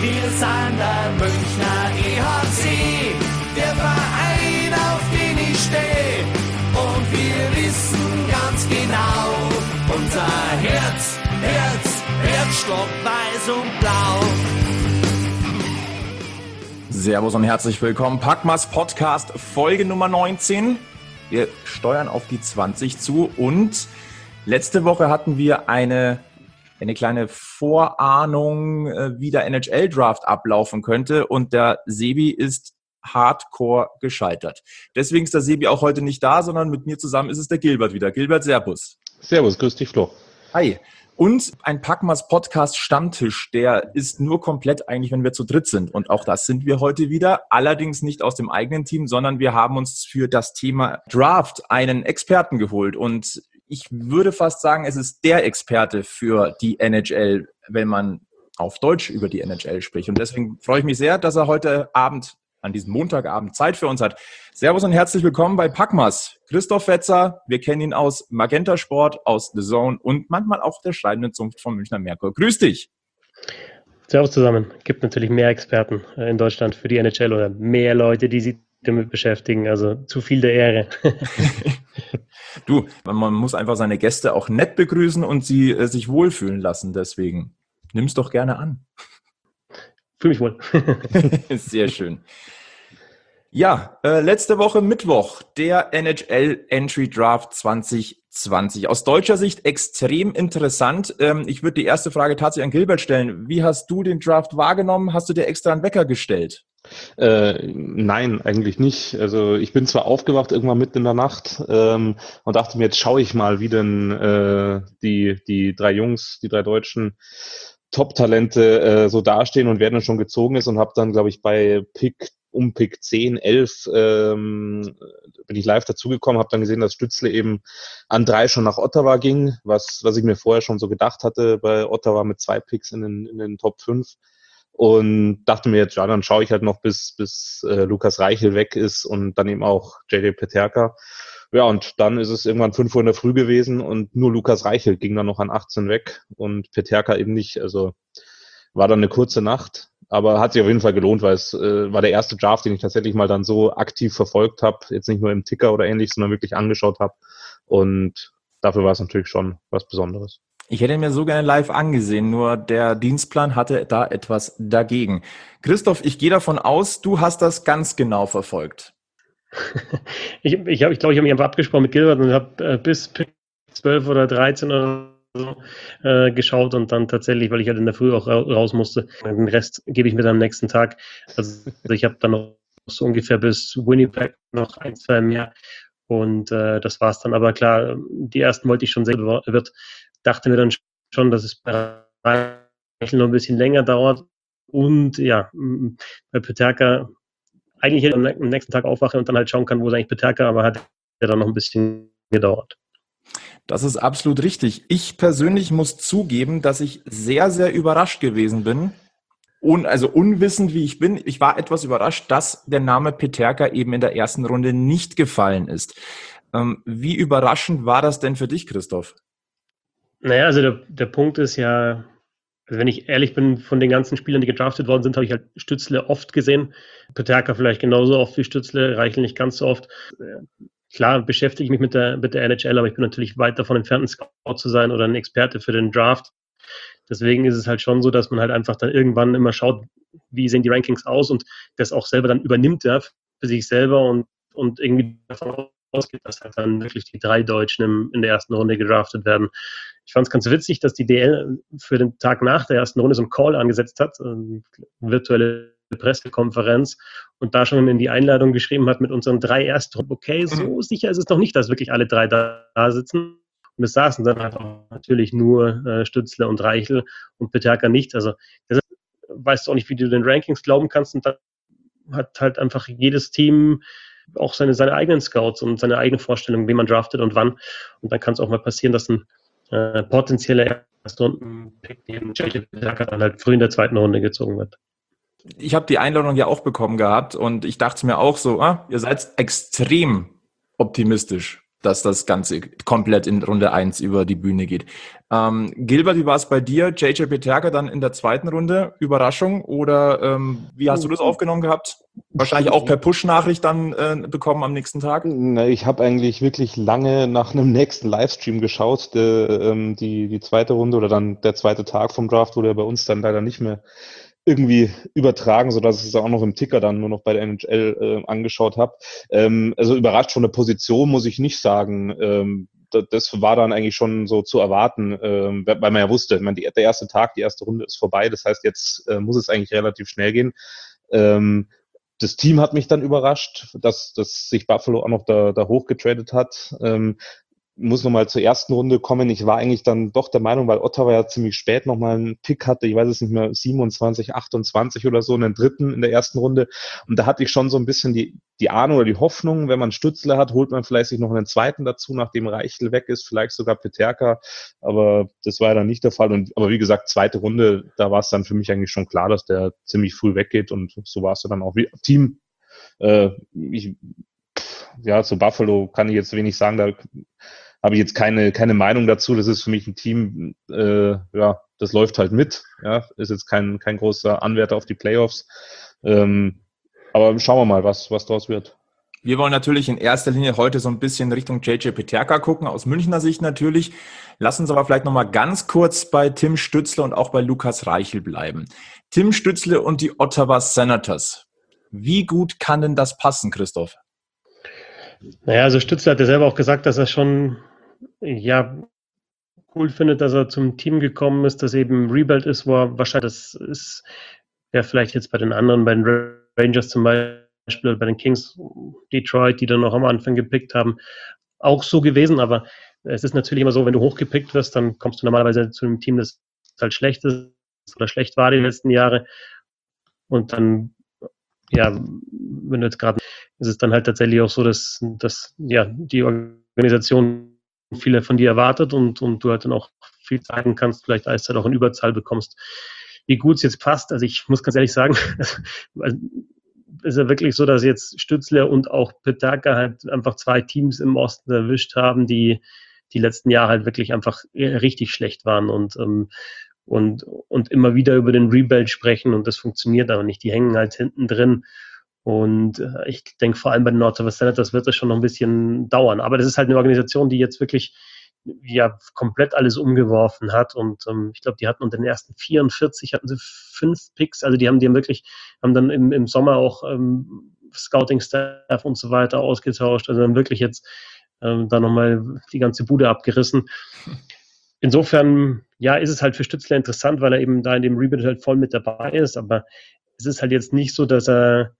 Wir sind der Münchner EHC, der Verein, auf den ich stehe. Und wir wissen ganz genau, unser Herzschlag weiß und blau. Servus und herzlich willkommen. Packmas Podcast, Folge Nummer 19. Wir steuern auf die 20 zu und letzte Woche hatten wir eine kleine Vorahnung, wie der NHL-Draft ablaufen könnte und der Sebi ist hardcore gescheitert. Deswegen ist der Sebi auch heute nicht da, sondern mit mir zusammen ist es der Gilbert wieder. Gilbert, servus. Servus, grüß dich, Flo. Hi. Und ein Packmas Podcast Stammtisch, der ist nur komplett eigentlich, wenn wir zu dritt sind. Und auch das sind wir heute wieder. Allerdings nicht aus dem eigenen Team, sondern wir haben uns für das Thema Draft einen Experten geholt. Und ich würde fast sagen, es ist der Experte für die NHL, wenn man auf Deutsch über die NHL spricht. Und deswegen freue ich mich sehr, dass er heute Abend, an diesem Montagabend, Zeit für uns hat. Servus und herzlich willkommen bei Packmas. Christoph Fetzer, wir kennen ihn aus Magenta Sport, aus The Zone und manchmal auch der schreibenden Zunft vom Münchner Merkur. Grüß dich. Servus zusammen. Gibt natürlich mehr Experten in Deutschland für die NHL oder mehr Leute, die sich damit beschäftigen. Also zu viel der Ehre. Du, man muss einfach seine Gäste auch nett begrüßen und sie sich wohlfühlen lassen. Deswegen nimm's doch gerne an. Fühl mich wohl. Sehr schön. Ja, letzte Woche Mittwoch, der NHL Entry Draft 2020. Aus deutscher Sicht extrem interessant. Ich würde die erste Frage tatsächlich an Gilbert stellen. Wie hast du den Draft wahrgenommen? Hast du dir extra einen Wecker gestellt? Nein, eigentlich nicht. Also ich bin zwar aufgewacht irgendwann mitten in der Nacht und dachte mir, jetzt schaue ich mal, wie denn die drei Jungs, die drei Deutschen Top-Talente so dastehen und wer dann schon gezogen ist und habe dann, glaube ich, bei Pick 10, 11 bin ich live dazugekommen, habe dann gesehen, dass Stützle eben an 3 schon nach Ottawa ging, was ich mir vorher schon so gedacht hatte bei Ottawa mit 2 Picks in den Top 5 und dachte mir jetzt, ja, dann schaue ich halt noch bis Lukas Reichel weg ist und dann eben auch JJ Peterka. Ja, und dann ist es irgendwann 5 Uhr in der Früh gewesen und nur Lukas Reichel ging dann noch an 18 weg und Peterka eben nicht. Also war dann eine kurze Nacht, aber hat sich auf jeden Fall gelohnt, weil es war der erste Draft, den ich tatsächlich mal dann so aktiv verfolgt habe. Jetzt nicht nur im Ticker oder ähnlich, sondern wirklich angeschaut habe. Und dafür war es natürlich schon was Besonderes. Ich hätte ihn mir so gerne live angesehen, nur der Dienstplan hatte da etwas dagegen. Christoph, ich gehe davon aus, du hast das ganz genau verfolgt. Ich glaube, ich habe mich einfach abgesprochen mit Gilbert und habe bis Pick 12 oder 13 oder so geschaut und dann tatsächlich, weil ich halt in der Früh auch raus musste, den Rest gebe ich mir dann am nächsten Tag. Also ich habe dann noch so ungefähr bis Winnipeg noch 1, 2 mehr und das war's dann. Aber klar, die ersten wollte ich schon sehen, dachte mir dann schon, dass es bei Reichel noch ein bisschen länger dauert und ja, bei Peterka eigentlich am nächsten Tag aufwache und dann halt schauen kann, wo ist eigentlich Peterka, aber hat ja dann noch ein bisschen gedauert. Das ist absolut richtig. Ich persönlich muss zugeben, dass ich sehr, sehr überrascht gewesen bin. Also unwissend wie ich bin, ich war etwas überrascht, dass der Name Peterka eben in der ersten Runde nicht gefallen ist. Wie überraschend war das denn für dich, Christoph? Naja, also der Punkt ist ja, also wenn ich ehrlich bin, von den ganzen Spielern, die gedraftet worden sind, habe ich halt Stützle oft gesehen. Peterka vielleicht genauso oft wie Stützle, Reichel nicht ganz so oft. Klar beschäftige ich mich mit der NHL, aber ich bin natürlich weit davon entfernt, ein Scout zu sein oder ein Experte für den Draft. Deswegen ist es halt schon so, dass man halt einfach dann irgendwann immer schaut, wie sehen die Rankings aus und das auch selber dann übernimmt, ja, für sich selber und irgendwie davon ausgeht, dass halt dann wirklich die 3 Deutschen in der ersten Runde gedraftet werden. Ich fand es ganz witzig, dass die DL für den Tag nach der ersten Runde so einen Call angesetzt hat, eine virtuelle Pressekonferenz und da schon in die Einladung geschrieben hat mit unseren 3 Erstrunden. Okay, so sicher ist es noch nicht, dass wirklich alle 3 da sitzen. Und es saßen dann halt auch natürlich nur Stützle und Reichel und Peterka nicht. Also das weißt du auch nicht, wie du den Rankings glauben kannst. Und dann hat halt einfach jedes Team auch seine eigenen Scouts und seine eigene Vorstellung, wie man draftet und wann. Und dann kann es auch mal passieren, dass ein potenzieller Erstrunden-Pick neben JJ Peterka dann halt früh in der 2. Runde gezogen wird. Ich habe die Einladung ja auch bekommen gehabt und ich dachte mir auch so, ihr seid extrem optimistisch. dass das Ganze komplett in Runde 1 über die Bühne geht. Gilbert, wie war es bei dir? JJ Peterka dann in der zweiten Runde? Überraschung? Oder wie hast du das aufgenommen gehabt? Wahrscheinlich auch per Push-Nachricht dann bekommen am nächsten Tag? Ich habe eigentlich wirklich lange nach einem nächsten Livestream geschaut. Die zweite Runde oder dann der zweite Tag vom Draft wurde ja bei uns dann leider nicht mehr irgendwie übertragen, sodass ich es auch noch im Ticker dann nur noch bei der NHL angeschaut habe. Also überrascht von der Position muss ich nicht sagen. Das war dann eigentlich schon so zu erwarten, weil man ja wusste, der erste Tag, die erste Runde ist vorbei. Das heißt, jetzt muss es eigentlich relativ schnell gehen. Das Team hat mich dann überrascht, dass sich Buffalo auch noch da hochgetradet hat. Muss nochmal zur ersten Runde kommen. Ich war eigentlich dann doch der Meinung, weil Ottawa ja ziemlich spät nochmal einen Pick hatte, ich weiß es nicht mehr, 27, 28 oder so, einen dritten in der ersten Runde. Und da hatte ich schon so ein bisschen die Ahnung oder die Hoffnung, wenn man Stützle hat, holt man vielleicht sich noch einen zweiten dazu, nachdem Reichel weg ist, vielleicht sogar Peterka. Aber das war ja dann nicht der Fall. Aber wie gesagt, zweite Runde, da war es dann für mich eigentlich schon klar, dass der ziemlich früh weggeht. Und so war es dann auch wie Team. Zu Buffalo kann ich jetzt wenig sagen, da habe ich jetzt keine Meinung dazu. Das ist für mich ein Team, das läuft halt mit. Ja, ist jetzt kein großer Anwärter auf die Playoffs. Aber schauen wir mal, was daraus wird. Wir wollen natürlich in erster Linie heute so ein bisschen Richtung JJ Peterka gucken, aus Münchner Sicht natürlich. Lass uns aber vielleicht nochmal ganz kurz bei Tim Stützle und auch bei Lukas Reichel bleiben. Tim Stützle und die Ottawa Senators. Wie gut kann denn das passen, Christoph? Naja, also Stützle hat ja selber auch gesagt, dass er schon cool findet, dass er zum Team gekommen ist, dass eben Rebuild ist, wo er wahrscheinlich, das ist ja vielleicht jetzt bei den anderen, bei den Rangers zum Beispiel, oder bei den Kings, Detroit, die dann noch am Anfang gepickt haben, auch so gewesen, aber es ist natürlich immer so, wenn du hochgepickt wirst, dann kommst du normalerweise zu einem Team, das halt schlecht ist oder schlecht war die letzten Jahre und dann wenn du jetzt gerade, ist es dann halt tatsächlich auch so, dass die Organisation viele von dir erwartet und du halt dann auch viel zeigen kannst, vielleicht Eiszeit auch in Überzahl bekommst. Wie gut es jetzt passt, also ich muss ganz ehrlich sagen, ist ja wirklich so, dass jetzt Stützle und auch Peterka halt einfach zwei Teams im Osten erwischt haben, die letzten Jahre halt wirklich einfach richtig schlecht waren und immer wieder über den Rebuild sprechen und das funktioniert aber nicht. Die hängen halt hinten drin und ich denke vor allem bei den Ottawa Senators wird das schon noch ein bisschen dauern. Aber das ist halt eine Organisation, die jetzt wirklich komplett alles umgeworfen hat und ich glaube, die hatten unter den ersten 44 hatten sie 5 Picks, also die haben dann im Sommer auch Scouting-Staff und so weiter ausgetauscht, also dann wirklich jetzt da nochmal die ganze Bude abgerissen. Insofern, ist es halt für Stützle interessant, weil er eben da in dem Rebuild halt voll mit dabei ist, aber es ist halt jetzt nicht so, dass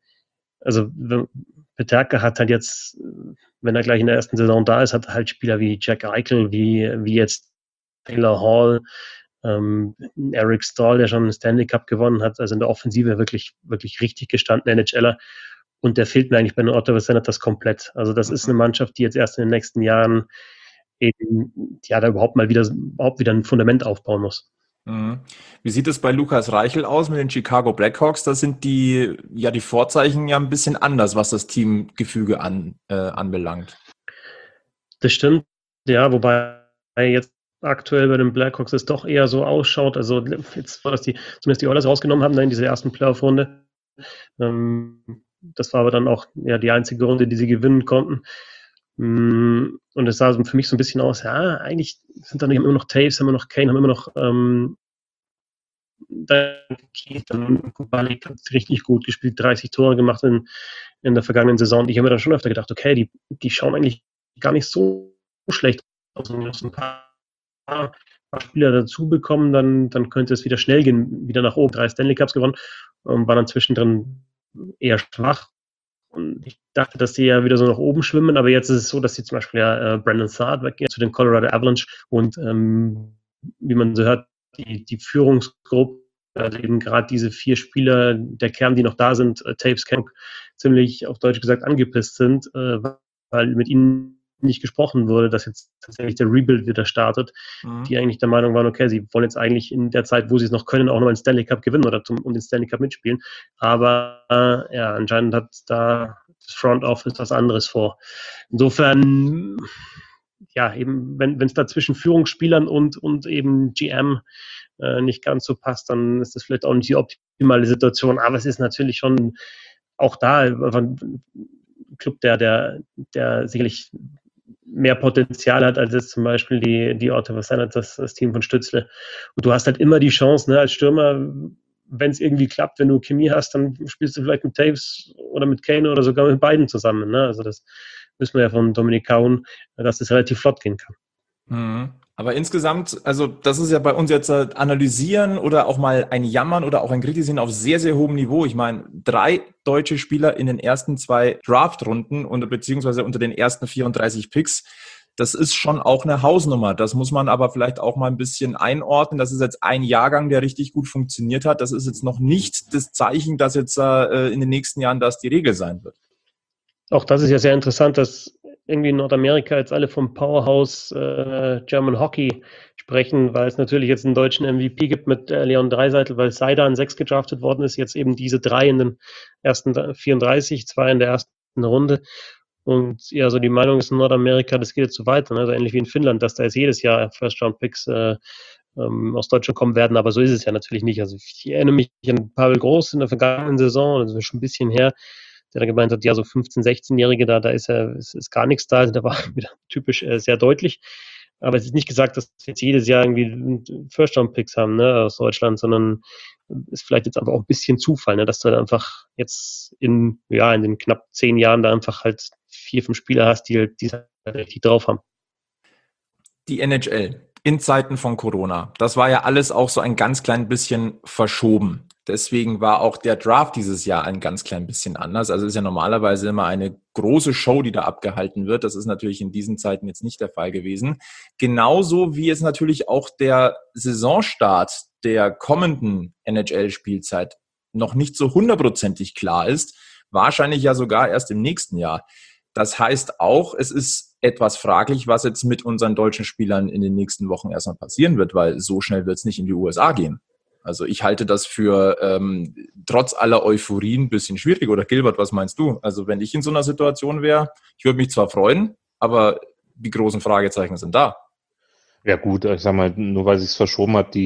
Peterka hat halt jetzt, wenn er gleich in der ersten Saison da ist, hat halt Spieler wie Jack Eichel, wie jetzt Taylor Hall, Eric Stahl, der schon einen Stanley Cup gewonnen hat, also in der Offensive wirklich, wirklich richtig gestandene NHLer. Und der fehlt mir eigentlich bei den Ottawa Senators komplett. Also das ist eine Mannschaft, die jetzt erst in den nächsten Jahren eben, da überhaupt wieder ein Fundament aufbauen muss. Wie sieht es bei Lukas Reichel aus mit den Chicago Blackhawks? Da sind die Vorzeichen ja ein bisschen anders, was das Teamgefüge anbelangt. Das stimmt, ja, wobei jetzt aktuell bei den Blackhawks es doch eher so ausschaut, also jetzt, dass die zumindest die Oilers rausgenommen haben in dieser ersten Playoff-Runde. Das war aber dann auch die einzige Runde, die sie gewinnen konnten. Und es sah für mich so ein bisschen aus, eigentlich sind da immer noch Taves, haben wir noch Kane, haben immer noch dann Kubalik hat richtig gut gespielt, 30 Tore gemacht in der vergangenen Saison. Ich habe mir dann schon öfter gedacht, okay, die schauen eigentlich gar nicht so schlecht aus. Und noch so ein paar Spieler dazu bekommen, dann könnte es wieder schnell gehen, wieder nach oben. 3 Stanley Cups gewonnen, war dann zwischendrin eher schwach. Und ich dachte, dass die ja wieder so nach oben schwimmen, aber jetzt ist es so, dass sie zum Beispiel Brandon Saad weggehen zu den Colorado Avalanche und wie man so hört, die Führungsgruppe, also eben gerade diese 4 Spieler, der Kern, die noch da sind, Taves, Kemp, ziemlich auf Deutsch gesagt angepisst sind, weil mit ihnen nicht gesprochen wurde, dass jetzt tatsächlich der Rebuild wieder startet, die eigentlich der Meinung waren, okay, sie wollen jetzt eigentlich in der Zeit, wo sie es noch können, auch noch einen Stanley Cup gewinnen oder um den Stanley Cup mitspielen. Aber anscheinend hat da das Front Office was anderes vor. Insofern, ja, eben, wenn es da zwischen Führungsspielern und eben GM nicht ganz so passt, dann ist das vielleicht auch nicht die optimale Situation. Aber es ist natürlich schon auch da ein Club, der sicherlich mehr Potenzial hat, als jetzt zum Beispiel die Ottawa Senators, das Team von Stützle. Und du hast halt immer die Chance, ne, als Stürmer, wenn es irgendwie klappt, wenn du Chemie hast, dann spielst du vielleicht mit Taves oder mit Kane oder sogar mit beiden zusammen. Ne? Also das wissen wir ja von Dominik Kaun, dass das relativ flott gehen kann. Mhm. Aber insgesamt, also das ist ja bei uns jetzt analysieren oder auch mal ein Jammern oder auch ein Kritisieren auf sehr, sehr hohem Niveau. Ich meine, 3 deutsche Spieler in den ersten 2 Draft-Runden und beziehungsweise unter den ersten 34 Picks, das ist schon auch eine Hausnummer. Das muss man aber vielleicht auch mal ein bisschen einordnen. Das ist jetzt ein Jahrgang, der richtig gut funktioniert hat. Das ist jetzt noch nicht das Zeichen, dass jetzt in den nächsten Jahren das die Regel sein wird. Auch das ist ja sehr interessant, dass irgendwie in Nordamerika jetzt alle vom Powerhouse German Hockey sprechen, weil es natürlich jetzt einen deutschen MVP gibt mit Leon Draisaitl, weil Seider an 6 gedraftet worden ist, jetzt eben diese 3 in den ersten 34, 2 in der ersten Runde. Und ja, so die Meinung ist in Nordamerika, das geht jetzt so weiter, ne? Also ähnlich wie in Finnland, dass da jetzt jedes Jahr First-Round-Picks aus Deutschland kommen werden, aber so ist es ja natürlich nicht. Also ich erinnere mich an Pavel Groß in der vergangenen Saison, das ist schon ein bisschen her, der da gemeint hat, ja, so 15-, 16-Jährige, da ist gar nichts da. Also da war wieder typisch sehr deutlich. Aber es ist nicht gesagt, dass wir jetzt jedes Jahr irgendwie First-Round-Picks haben, ne, aus Deutschland, sondern ist vielleicht jetzt einfach auch ein bisschen Zufall, ne, dass du da einfach jetzt in den knapp 10 Jahren da einfach halt 4, 5 Spieler hast, die richtig drauf haben. Die NHL in Zeiten von Corona, das war ja alles auch so ein ganz klein bisschen verschoben. Deswegen war auch der Draft dieses Jahr ein ganz klein bisschen anders. Also es ist ja normalerweise immer eine große Show, die da abgehalten wird. Das ist natürlich in diesen Zeiten jetzt nicht der Fall gewesen. Genauso wie es natürlich auch der Saisonstart der kommenden NHL-Spielzeit noch nicht so 100%ig klar ist. Wahrscheinlich ja sogar erst im nächsten Jahr. Das heißt auch, es ist etwas fraglich, was jetzt mit unseren deutschen Spielern in den nächsten Wochen erstmal passieren wird, weil so schnell wird es nicht in die USA gehen. Also ich halte das für trotz aller Euphorie ein bisschen schwierig. Oder Gilbert, was meinst du? Also wenn ich in so einer Situation wäre, ich würde mich zwar freuen, aber die großen Fragezeichen sind da. Ja gut, ich sag mal, nur weil sich's verschoben hat,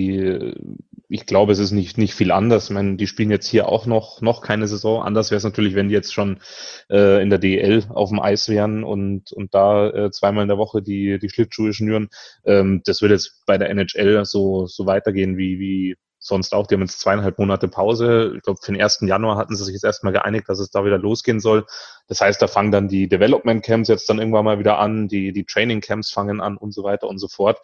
ich glaube, es ist nicht viel anders. Ich meine, die spielen jetzt hier auch noch keine Saison. Anders wäre es natürlich, wenn die jetzt schon in der DEL auf dem Eis wären und da zweimal in der Woche die Schlittschuhe schnüren. Das wird jetzt bei der NHL so weitergehen wie sonst auch. Die haben jetzt 2,5 Monate Pause. Ich glaube, für den 1. Januar hatten sie sich jetzt erstmal geeinigt, dass es da wieder losgehen soll. Das heißt, da fangen dann die Development Camps jetzt dann irgendwann mal wieder an, die Training Camps fangen an und so weiter und so fort.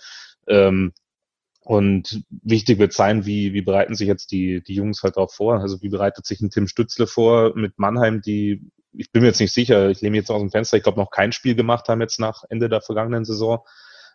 Und wichtig wird sein, wie bereiten sich jetzt die Jungs halt darauf vor? Also wie bereitet sich ein Tim Stützle vor mit Mannheim, ich bin mir jetzt nicht sicher, ich lehne mich jetzt aus dem Fenster, ich glaube noch kein Spiel gemacht haben jetzt nach Ende der vergangenen Saison.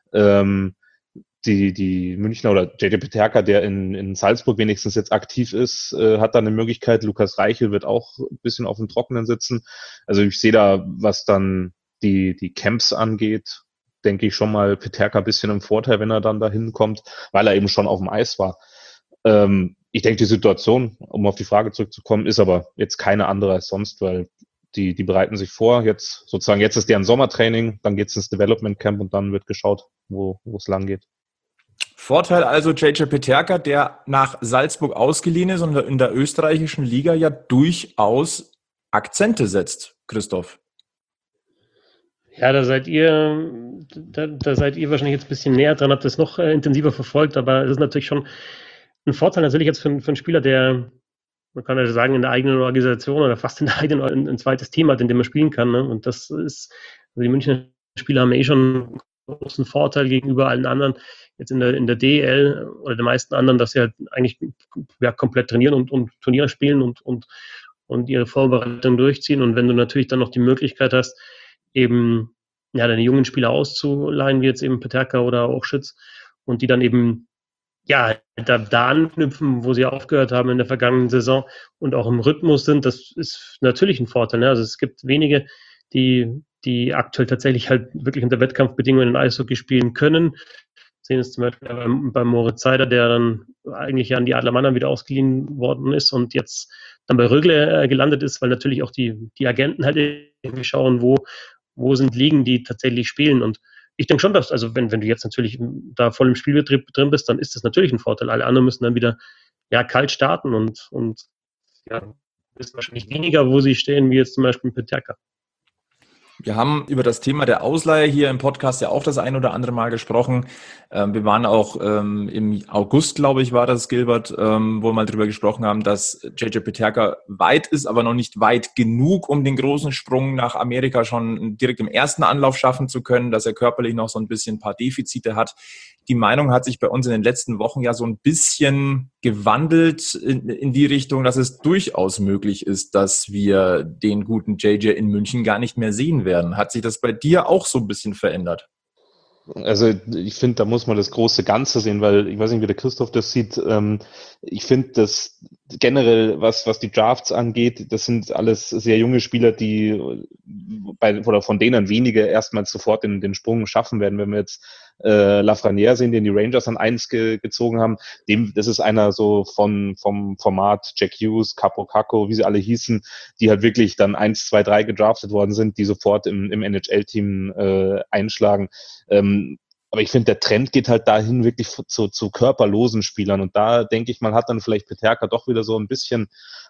Die Münchner oder JJ Peterka, der in Salzburg wenigstens jetzt aktiv ist, hat da eine Möglichkeit. Lukas Reichel wird auch ein bisschen auf dem Trockenen sitzen. Also ich sehe da, was dann die Camps angeht, denke ich schon mal Peterka ein bisschen im Vorteil, wenn er dann da hinkommt, weil er eben schon auf dem Eis war. Ich denke, die Situation, um auf die Frage zurückzukommen, ist aber jetzt keine andere als sonst, weil die bereiten sich vor. Jetzt ist deren Sommertraining, dann geht es ins Development Camp und dann wird geschaut, wo es lang geht. Vorteil also JJ Peterka, der nach Salzburg ausgeliehen ist und in der österreichischen Liga ja durchaus Akzente setzt, Christoph. Ja, da seid ihr wahrscheinlich jetzt ein bisschen näher dran, habt das noch intensiver verfolgt, aber es ist natürlich schon ein Vorteil natürlich jetzt für einen Spieler, der, man kann ja sagen, in der eigenen Organisation oder fast in der eigenen ein zweites Team hat, in dem er spielen kann. Ne? Und das ist, also die Münchner Spieler haben schon einen großen Vorteil gegenüber allen anderen jetzt in der DEL oder den meisten anderen, dass sie halt eigentlich komplett trainieren und Turniere spielen und ihre Vorbereitung durchziehen. Und wenn du natürlich dann noch die Möglichkeit hast, eben deine jungen Spieler auszuleihen, wie jetzt eben Peterka oder auch Schütz, und die dann eben da anknüpfen, wo sie aufgehört haben in der vergangenen Saison und auch im Rhythmus sind, das ist natürlich ein Vorteil. Ne? Also es gibt wenige, die aktuell tatsächlich halt wirklich unter Wettkampfbedingungen in Eishockey spielen können. sehen es zum Beispiel bei Moritz Seider, der dann eigentlich an die Adler Mannheim wieder ausgeliehen worden ist und jetzt dann bei Rögle gelandet ist, weil natürlich auch die Agenten halt irgendwie schauen, wo sind Ligen, die tatsächlich spielen. Und ich denke schon, dass, also wenn du jetzt natürlich da voll im Spielbetrieb drin bist, dann ist das natürlich ein Vorteil. Alle anderen müssen dann wieder kalt starten und wissen wahrscheinlich weniger, wo sie stehen, wie jetzt zum Beispiel Peterka. Wir haben über das Thema der Ausleihe hier im Podcast ja auch das ein oder andere Mal gesprochen. Wir waren auch im August, glaube ich, war das, Gilbert, wo wir mal drüber gesprochen haben, dass JJ Peterka weit ist, aber noch nicht weit genug, um den großen Sprung nach Amerika schon direkt im ersten Anlauf schaffen zu können, dass er körperlich noch so ein bisschen ein paar Defizite hat. Die Meinung hat sich bei uns in den letzten Wochen ja so ein bisschen gewandelt in die Richtung, dass es durchaus möglich ist, dass wir den guten JJ in München gar nicht mehr sehen werden. Hat sich das bei dir auch so ein bisschen verändert? Also ich finde, da muss man das große Ganze sehen, weil ich weiß nicht, wie der Christoph das sieht. Ich finde, dass generell, was die Drafts angeht, das sind alles sehr junge Spieler, die oder von denen wenige erstmal sofort den Sprung schaffen werden. Wenn wir jetzt Lafrenière sehen, den die Rangers an 1 gezogen haben, das ist einer so vom Format Jack Hughes, Capo Caco, wie sie alle hießen, die halt wirklich dann 1, 2, 3 gedraftet worden sind, die sofort im NHL-Team einschlagen. Aber ich finde, der Trend geht halt dahin wirklich zu körperlosen Spielern. Und da denke ich mal, hat dann vielleicht Peterka doch wieder so ein bisschen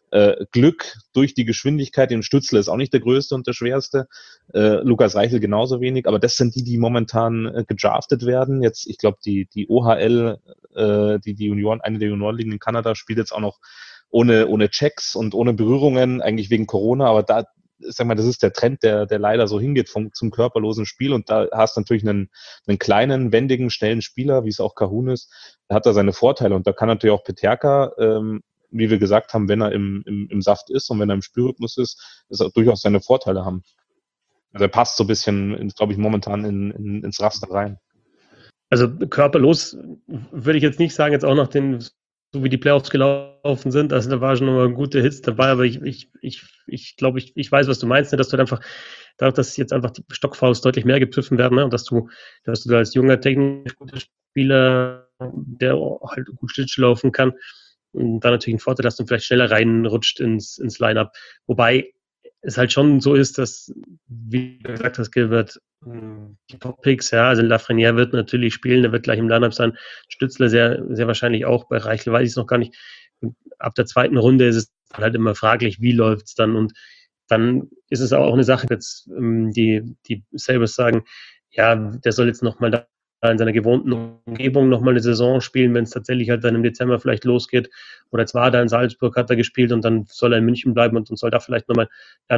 Glück durch die Geschwindigkeit. Den Stützle ist auch nicht der größte und der schwerste. Lukas Reichel genauso wenig. Aber das sind die momentan gedraftet werden. Jetzt, ich glaube, die OHL, die Junioren, eine der Juniorenligen in Kanada, spielt jetzt auch noch ohne Checks und ohne Berührungen, eigentlich wegen Corona. Aber da, sag mal, das ist der Trend, der leider so hingeht zum körperlosen Spiel, und da hast du natürlich einen kleinen, wendigen, schnellen Spieler, wie es auch Kahun ist, der hat da seine Vorteile, und da kann natürlich auch Peterka, wie wir gesagt haben, wenn er im Saft ist und wenn er im Spielrhythmus ist, dass er durchaus seine Vorteile haben. Also er passt so ein bisschen, glaube ich, momentan ins Raster rein. Also körperlos würde ich jetzt nicht sagen, jetzt auch nach so wie die Playoffs gelaufen sind, also da war schon nochmal gute Hits dabei, aber ich glaube, ich weiß, was du meinst, ne, dass du halt einfach, dadurch, dass jetzt einfach die Stockfouls deutlich mehr gepfiffen werden, ne, und dass du da als junger, technisch guter Spieler, der halt gut Schlittschuh laufen kann, und dann natürlich ein Vorteil, dass du vielleicht schneller reinrutscht ins Line-Up. Wobei es halt schon so ist, dass, wie du gesagt hast, Gilbert, die Top-Picks, ja, also Lafrenière wird natürlich spielen, der wird gleich im Line-Up sein, Stützle sehr, sehr wahrscheinlich auch, bei Reichel weiß ich es noch gar nicht. Und ab der zweiten Runde ist es halt immer fraglich, wie läuft es dann, und dann ist es auch eine Sache, jetzt die Sabres sagen, ja, der soll jetzt nochmal da in seiner gewohnten Umgebung nochmal eine Saison spielen, wenn es tatsächlich halt dann im Dezember vielleicht losgeht. Oder jetzt war er in Salzburg, hat er gespielt, und dann soll er in München bleiben und soll da vielleicht nochmal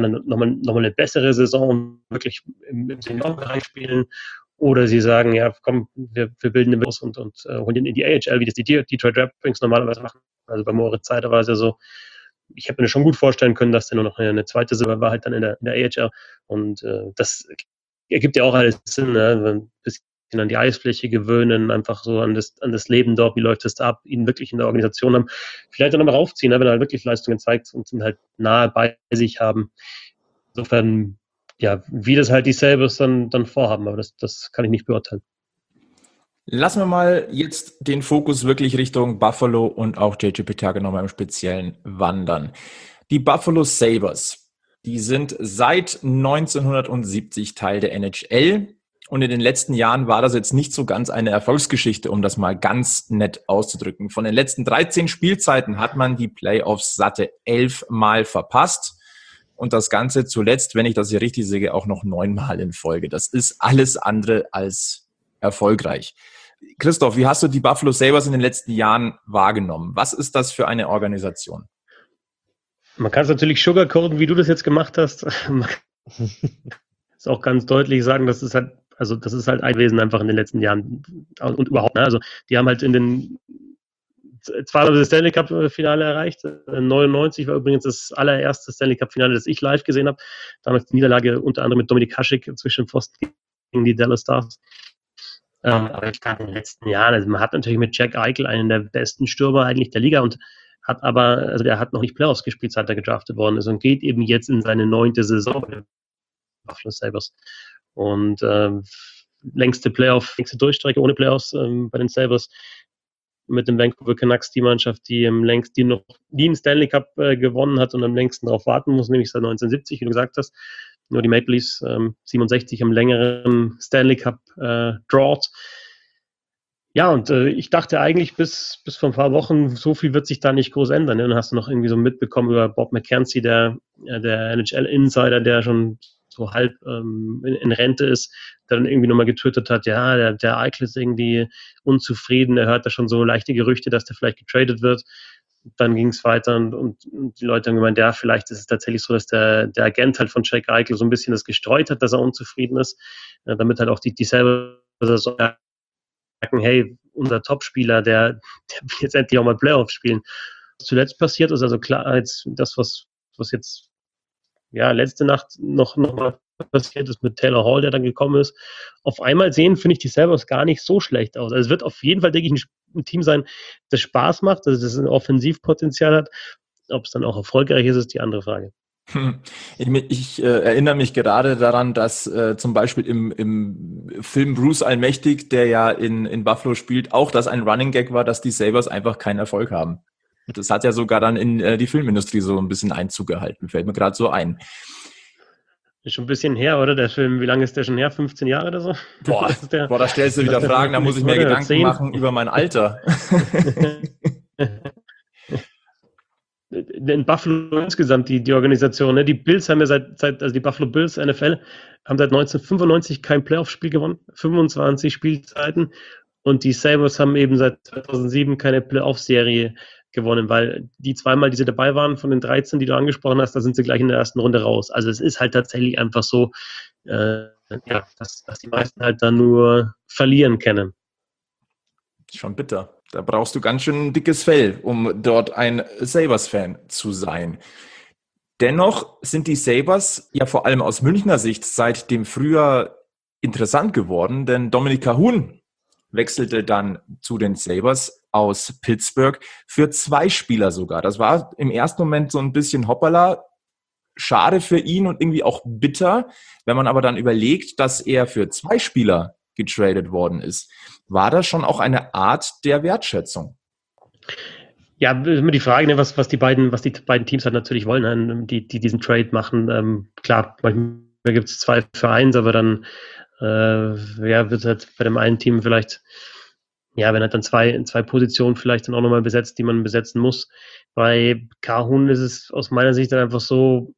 eine bessere Saison wirklich im Seniorenbereich spielen. Oder sie sagen, ja, komm, wir bilden den aus und holen ihn in die AHL, wie das die Detroit Red Wings normalerweise machen. Also bei Moritz Seider war es ja so, ich hätte mir schon gut vorstellen können, dass der nur noch eine zweite Saison war, halt dann in der AHL. Und das ergibt ja auch alles Sinn, ne? Ein bisschen an die Eisfläche gewöhnen, einfach so an das Leben dort, wie läuft es ab, ihn wirklich in der Organisation haben, vielleicht dann nochmal raufziehen, ne, wenn er halt wirklich Leistungen zeigt und ihn halt nahe bei sich haben. Insofern, ja, wie das halt die Sabres dann vorhaben, aber das kann ich nicht beurteilen. Lassen wir mal jetzt den Fokus wirklich Richtung Buffalo und auch JJ Peterka nochmal im Speziellen wandern. Die Buffalo Sabres, die sind seit 1970 Teil der NHL. Und in den letzten Jahren war das jetzt nicht so ganz eine Erfolgsgeschichte, um das mal ganz nett auszudrücken. Von den letzten 13 Spielzeiten hat man die Playoffs satte 11 Mal verpasst. Und das Ganze zuletzt, wenn ich das hier richtig sehe, auch noch 9 Mal in Folge. Das ist alles andere als erfolgreich. Christoph, wie hast du die Buffalo Sabres in den letzten Jahren wahrgenommen? Was ist das für eine Organisation? Man kann es natürlich sugarcoaten, wie du das jetzt gemacht hast. Man kann es auch ganz deutlich sagen, das ist halt ein Wesen einfach in den letzten Jahren und überhaupt. Ne? Also die haben halt zweimal das Stanley Cup-Finale erreicht. 99 war übrigens das allererste Stanley Cup-Finale, das ich live gesehen habe. Damals die Niederlage unter anderem mit Dominik Hasek zwischen Pfosten gegen die Dallas Stars. Aber ich glaube in den letzten Jahren, also man hat natürlich mit Jack Eichel einen der besten Stürmer eigentlich der Liga und der hat noch nicht Playoffs gespielt, seit er gedraftet worden ist, und geht eben jetzt in seine 9. Saison bei den Buffalo Sabres. Und längste Durchstrecke ohne Playoffs bei den Sabres mit dem Vancouver Canucks, die Mannschaft, die noch nie einen Stanley Cup gewonnen hat und am längsten darauf warten muss, nämlich seit 1970, wie du gesagt hast. Nur die Maple Leafs 67 am längeren Stanley Cup Drought. Ja, und ich dachte eigentlich bis vor ein paar Wochen, so viel wird sich da nicht groß ändern. Ne? Dann hast du noch irgendwie so mitbekommen über Bob McKenzie, der NHL-Insider, der schon so halb in Rente ist, der dann irgendwie nochmal getwittert hat, ja, der Eichel ist irgendwie unzufrieden, er hört da schon so leichte Gerüchte, dass der vielleicht getradet wird. Dann ging es weiter und die Leute haben gemeint, ja, vielleicht ist es tatsächlich so, dass der Agent halt von Jack Eichel so ein bisschen das gestreut hat, dass er unzufrieden ist, damit halt auch die selber sagen, hey, unser Topspieler, der will jetzt endlich auch mal Playoffs spielen. Was zuletzt passiert ist, also klar, als das, was jetzt letzte Nacht noch mal passiert ist mit Taylor Hall, der dann gekommen ist. Auf einmal finde ich die Sabres gar nicht so schlecht aus. Also es wird auf jeden Fall, denke ich, ein Team sein, das Spaß macht, dass es ein Offensivpotenzial hat. Ob es dann auch erfolgreich ist die andere Frage. Ich erinnere mich gerade daran, dass zum Beispiel im Film Bruce Allmächtig, der ja in Buffalo spielt, auch das ein Running Gag war, dass die Sabres einfach keinen Erfolg haben. Das hat ja sogar dann in die Filmindustrie so ein bisschen Einzug gehalten, fällt mir gerade so ein. Ist schon ein bisschen her, oder? Der Film, wie lange ist der schon her? 15 Jahre oder so? Boah, da stellst du wieder Fragen, da muss ich mir Gedanken 10 machen über mein Alter. In Buffalo insgesamt, die Organisation, ne? Die Bills haben ja also die Buffalo Bills, NFL, haben seit 1995 kein Playoff-Spiel gewonnen, 25 Spielzeiten, und die Sabres haben eben seit 2007 keine Playoff-Serie gewonnen, weil die zweimal, die sie dabei waren, von den 13, die du angesprochen hast, da sind sie gleich in der ersten Runde raus. Also es ist halt tatsächlich einfach so, dass die meisten halt dann nur verlieren kennen. Schon bitter. Da brauchst du ganz schön ein dickes Fell, um dort ein Sabres-Fan zu sein. Dennoch sind die Sabres ja vor allem aus Münchner Sicht seit dem Frühjahr interessant geworden, denn Dominik Kahun wechselte dann zu den Sabres aus Pittsburgh für 2 Spieler sogar. Das war im ersten Moment so ein bisschen hoppala, schade für ihn und irgendwie auch bitter. Wenn man aber dann überlegt, dass er für 2 Spieler getradet worden ist, war das schon auch eine Art der Wertschätzung? Ja, immer die Frage, ne, was die beiden Teams halt natürlich wollen, ne, die diesen Trade machen. Klar, manchmal gibt es 2 für 1, aber dann wird halt bei dem einen Team vielleicht, wenn halt dann zwei Positionen vielleicht dann auch nochmal besetzt, die man besetzen muss. Bei Kahun ist es aus meiner Sicht dann einfach so,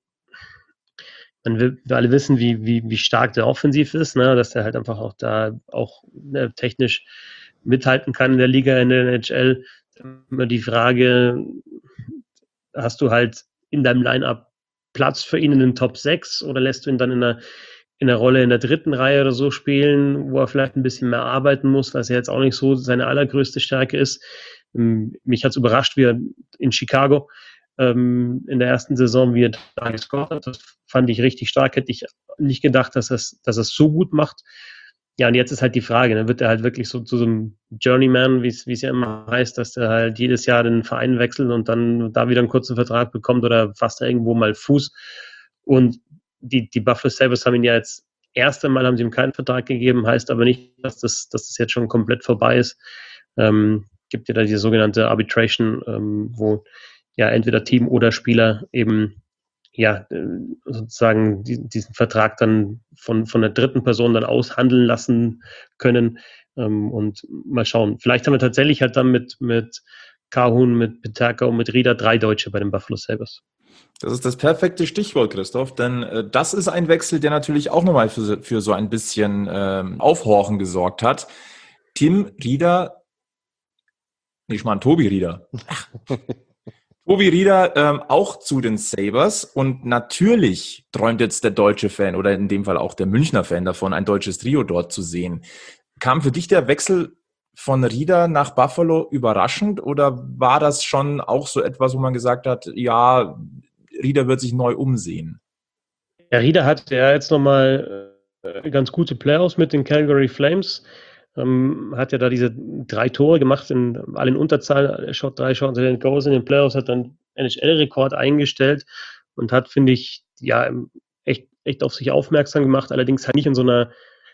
wir alle wissen, wie stark der offensiv ist, ne, dass der halt einfach auch da technisch mithalten kann in der Liga, in der NHL. Immer die Frage, hast du halt in deinem Line-Up Platz für ihn in den Top 6 oder lässt du ihn dann in der Rolle in der 3. Reihe oder so spielen, wo er vielleicht ein bisschen mehr arbeiten muss, was ja jetzt auch nicht so seine allergrößte Stärke ist. Mich hat es überrascht, wie er in Chicago in der ersten Saison, wie er da gescored hat. Das fand ich richtig stark. Hätte ich nicht gedacht, dass er es so gut macht. Ja, und jetzt ist halt die Frage, dann wird er halt wirklich so zu so einem Journeyman, wie es ja immer heißt, dass er halt jedes Jahr den Verein wechselt und dann da wieder einen kurzen Vertrag bekommt oder fasst er irgendwo mal Fuß. Und die Buffalo Sabres haben ihn ja jetzt, erst einmal haben sie ihm keinen Vertrag gegeben, heißt aber nicht, dass das jetzt schon komplett vorbei ist. Gibt ja da diese sogenannte Arbitration, wo ja entweder Team oder Spieler eben sozusagen diesen Vertrag dann von der dritten Person dann aushandeln lassen können, und mal schauen. Vielleicht haben wir tatsächlich halt dann mit Kahun, mit Peterka und mit Rieder 3 Deutsche bei den Buffalo Sabres. Das ist das perfekte Stichwort, Christoph, denn das ist ein Wechsel, der natürlich auch nochmal für so ein bisschen Aufhorchen gesorgt hat. Tobi Rieder. Tobi Rieder auch zu den Sabres, und natürlich träumt jetzt der deutsche Fan oder in dem Fall auch der Münchner Fan davon, ein deutsches Trio dort zu sehen. Kam für dich der Wechsel von Rieder nach Buffalo überraschend oder war das schon auch so etwas, wo man gesagt hat, ja, Rieder wird sich neu umsehen? Ja, Rieder hat ja jetzt nochmal ganz gute Playoffs mit den Calgary Flames. Hat ja da diese 3 Tore gemacht, alle in Unterzahl, 3 Shots and Goals in den Playoffs, hat dann NHL-Rekord eingestellt und hat, finde ich, ja, echt auf sich aufmerksam gemacht, allerdings halt nicht in so einer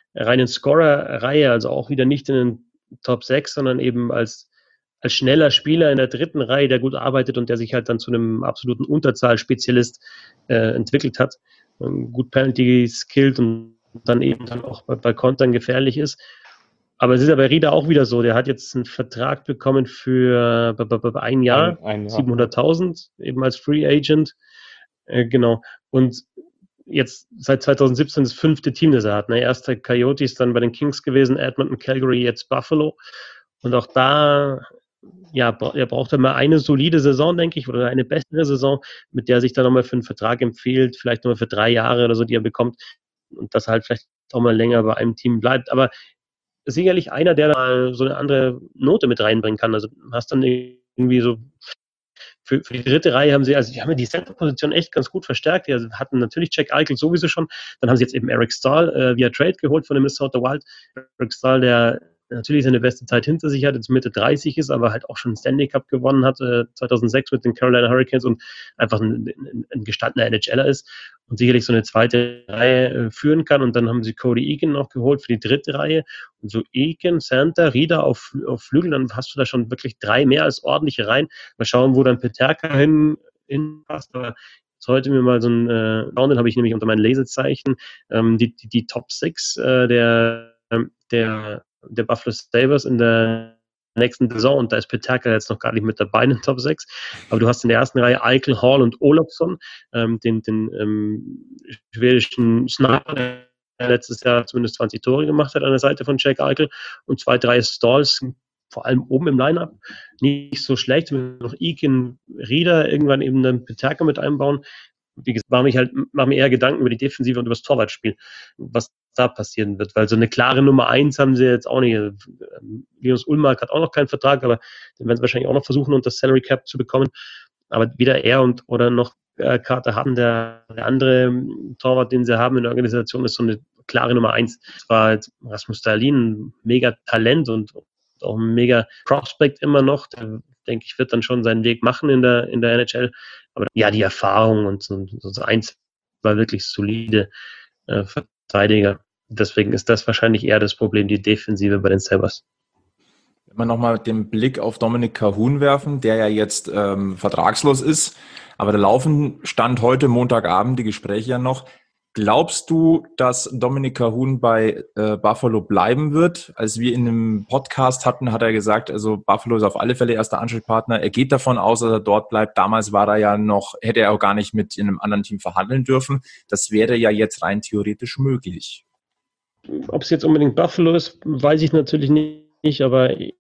reinen Scorer-Reihe, also auch wieder nicht in den Top 6, sondern eben als schneller Spieler in der dritten Reihe, der gut arbeitet und der sich halt dann zu einem absoluten Unterzahlspezialist entwickelt hat, gut Penalty skillt und dann eben dann auch bei Kontern gefährlich ist. Aber es ist ja bei Rieder auch wieder so, der hat jetzt einen Vertrag bekommen für ein Jahr, Ein Jahr. 700.000, eben als Free Agent. Genau. Und jetzt seit 2017 das 5. Team, das er hat. Ne? Erst der Coyotes, dann bei den Kings gewesen, Edmonton, Calgary, jetzt Buffalo. Und auch da, ja, er braucht immer eine solide Saison, denke ich, oder eine bessere Saison, mit der er sich dann nochmal für einen Vertrag empfiehlt, vielleicht nochmal für 3 Jahre oder so, die er bekommt. Und dass er halt vielleicht auch mal länger bei einem Team bleibt. Aber sicherlich einer, der da so eine andere Note mit reinbringen kann. Also hast dann irgendwie so für die dritte Reihe haben sie ja die Center-Position echt ganz gut verstärkt. Die hatten natürlich Jack Eichel sowieso schon. Dann haben sie jetzt eben Eric Staal via Trade geholt von den Minnesota Wild. Eric Staal, der natürlich seine beste Zeit hinter sich hat, jetzt Mitte 30 ist, aber halt auch schon einen Stanley Cup gewonnen hat, 2006 mit den Carolina Hurricanes und einfach ein gestandener NHLer ist und sicherlich so eine zweite Reihe führen kann. Und dann haben sie Cody Eakin noch geholt für die dritte Reihe. Und so Eakin, Santa, Rieder auf Flügel, dann hast du da schon wirklich 3 mehr als ordentliche Reihen. Mal schauen, wo dann Peterka hinpasst, aber jetzt heute mir mal so ein den habe ich nämlich unter meinen Lesezeichen, die Top 6 der Buffalo Sabres in der nächsten Saison, und da ist Peterka jetzt noch gar nicht mit dabei in den Top 6, aber du hast in der ersten Reihe Eichel, Hall und Olofsson, den schwedischen Sniper, der letztes Jahr zumindest 20 Tore gemacht hat an der Seite von Jack Eichel, und 2, 3 Stalls, vor allem oben im Line-Up, nicht so schlecht, mit noch Eakin, Rieder, irgendwann eben dann Peterka mit einbauen. Wie gesagt, mache mir eher Gedanken über die Defensive und über das Torwartspiel, was da passieren wird, weil so eine klare Nummer 1 haben sie jetzt auch nicht. Linus Ullmark hat auch noch keinen Vertrag, aber den werden sie wahrscheinlich auch noch versuchen, unter Salary Cap zu bekommen. Aber weder er oder noch Carter Hutton, der andere Torwart, den sie haben in der Organisation, ist so eine klare Nummer 1. Das war jetzt Rasmus Dahlin, ein mega Talent und auch ein mega Prospect immer noch. Der, denke ich, wird dann schon seinen Weg machen in der NHL. Aber ja, die Erfahrung und so eins war wirklich solide Verteidiger. Deswegen ist das wahrscheinlich eher das Problem, die Defensive bei den Sabres. Wenn wir nochmal den Blick auf Dominik Kahun werfen, der ja jetzt vertragslos ist, aber da laufen Stand heute Montagabend die Gespräche ja noch. Glaubst du, dass Dominik Kahun bei Buffalo bleiben wird? Als wir in einem Podcast hatten, hat er gesagt, also Buffalo ist auf alle Fälle erster Ansprechpartner. Er geht davon aus, dass er dort bleibt. Damals war er ja noch, hätte er auch gar nicht mit in einem anderen Team verhandeln dürfen. Das wäre ja jetzt rein theoretisch möglich. Ob es jetzt unbedingt Buffalo ist, weiß ich natürlich nicht, aber ich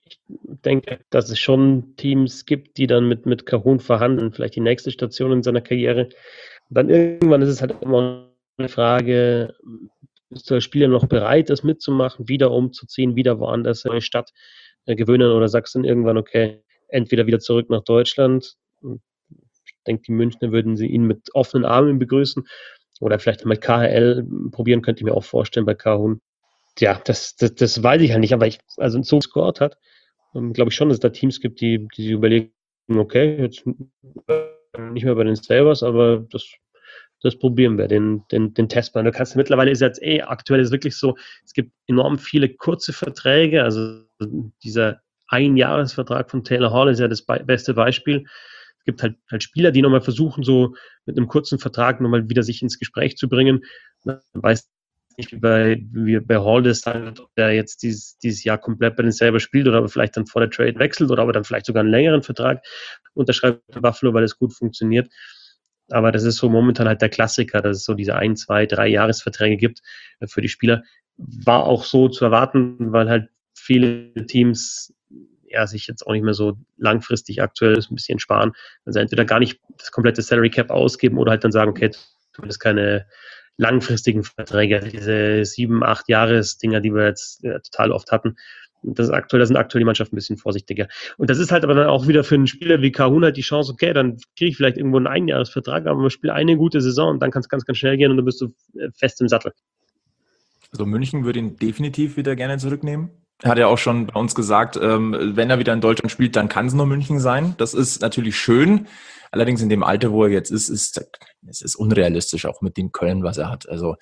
denke, dass es schon Teams gibt, die dann mit Kahun verhandeln, vielleicht die nächste Station in seiner Karriere. Dann irgendwann ist es halt immer eine Frage, ist der Spieler noch bereit, das mitzumachen, wieder umzuziehen, wieder woanders in eine Stadt gewöhnen, oder sagst du dann irgendwann, okay, entweder wieder zurück nach Deutschland. Ich denke, die Münchner würden sie ihn mit offenen Armen begrüßen, oder vielleicht mal KHL probieren, könnte ich mir auch vorstellen bei Kahun. Ja, das weiß ich halt nicht, aber also so gescored hat, glaube ich schon, dass es da Teams gibt, die sich überlegen, okay, jetzt nicht mehr bei den Sabres, aber das probieren wir, den Test mal. Du kannst mittlerweile, ist jetzt aktuell ist wirklich so, es gibt enorm viele kurze Verträge, also dieser Einjahresvertrag von Taylor Hall ist ja das beste Beispiel. Es gibt halt Spieler, die nochmal versuchen, so mit einem kurzen Vertrag nochmal wieder sich ins Gespräch zu bringen. Man weiß nicht, wie bei Hall das sein wird, ob der jetzt dieses Jahr komplett bei den Sabres spielt oder aber vielleicht dann vor der Trade wechselt oder aber dann vielleicht sogar einen längeren Vertrag unterschreibt bei Buffalo, weil es gut funktioniert. Aber das ist so momentan halt der Klassiker, dass es so diese 1, 2, 3 Jahresverträge gibt für die Spieler. War auch so zu erwarten, weil halt viele Teams sich jetzt auch nicht mehr so langfristig aktuell ein bisschen sparen. Also entweder gar nicht das komplette Salary Cap ausgeben oder halt dann sagen, okay, zumindest keine langfristigen Verträge, also diese 7, 8 Jahres-Dinger, die wir jetzt total oft hatten. Da sind aktuell die Mannschaften ein bisschen vorsichtiger. Und das ist halt aber dann auch wieder für einen Spieler wie Kahun halt die Chance, okay, dann kriege ich vielleicht irgendwo einen Einjahresvertrag, aber man spielt eine gute Saison und dann kann es ganz, ganz schnell gehen und dann bist du fest im Sattel. Also München würde ihn definitiv wieder gerne zurücknehmen. Er hat ja auch schon bei uns gesagt, wenn er wieder in Deutschland spielt, dann kann es nur München sein. Das ist natürlich schön. Allerdings in dem Alter, wo er jetzt ist, es ist unrealistisch, auch mit dem Köln, was er hat. Also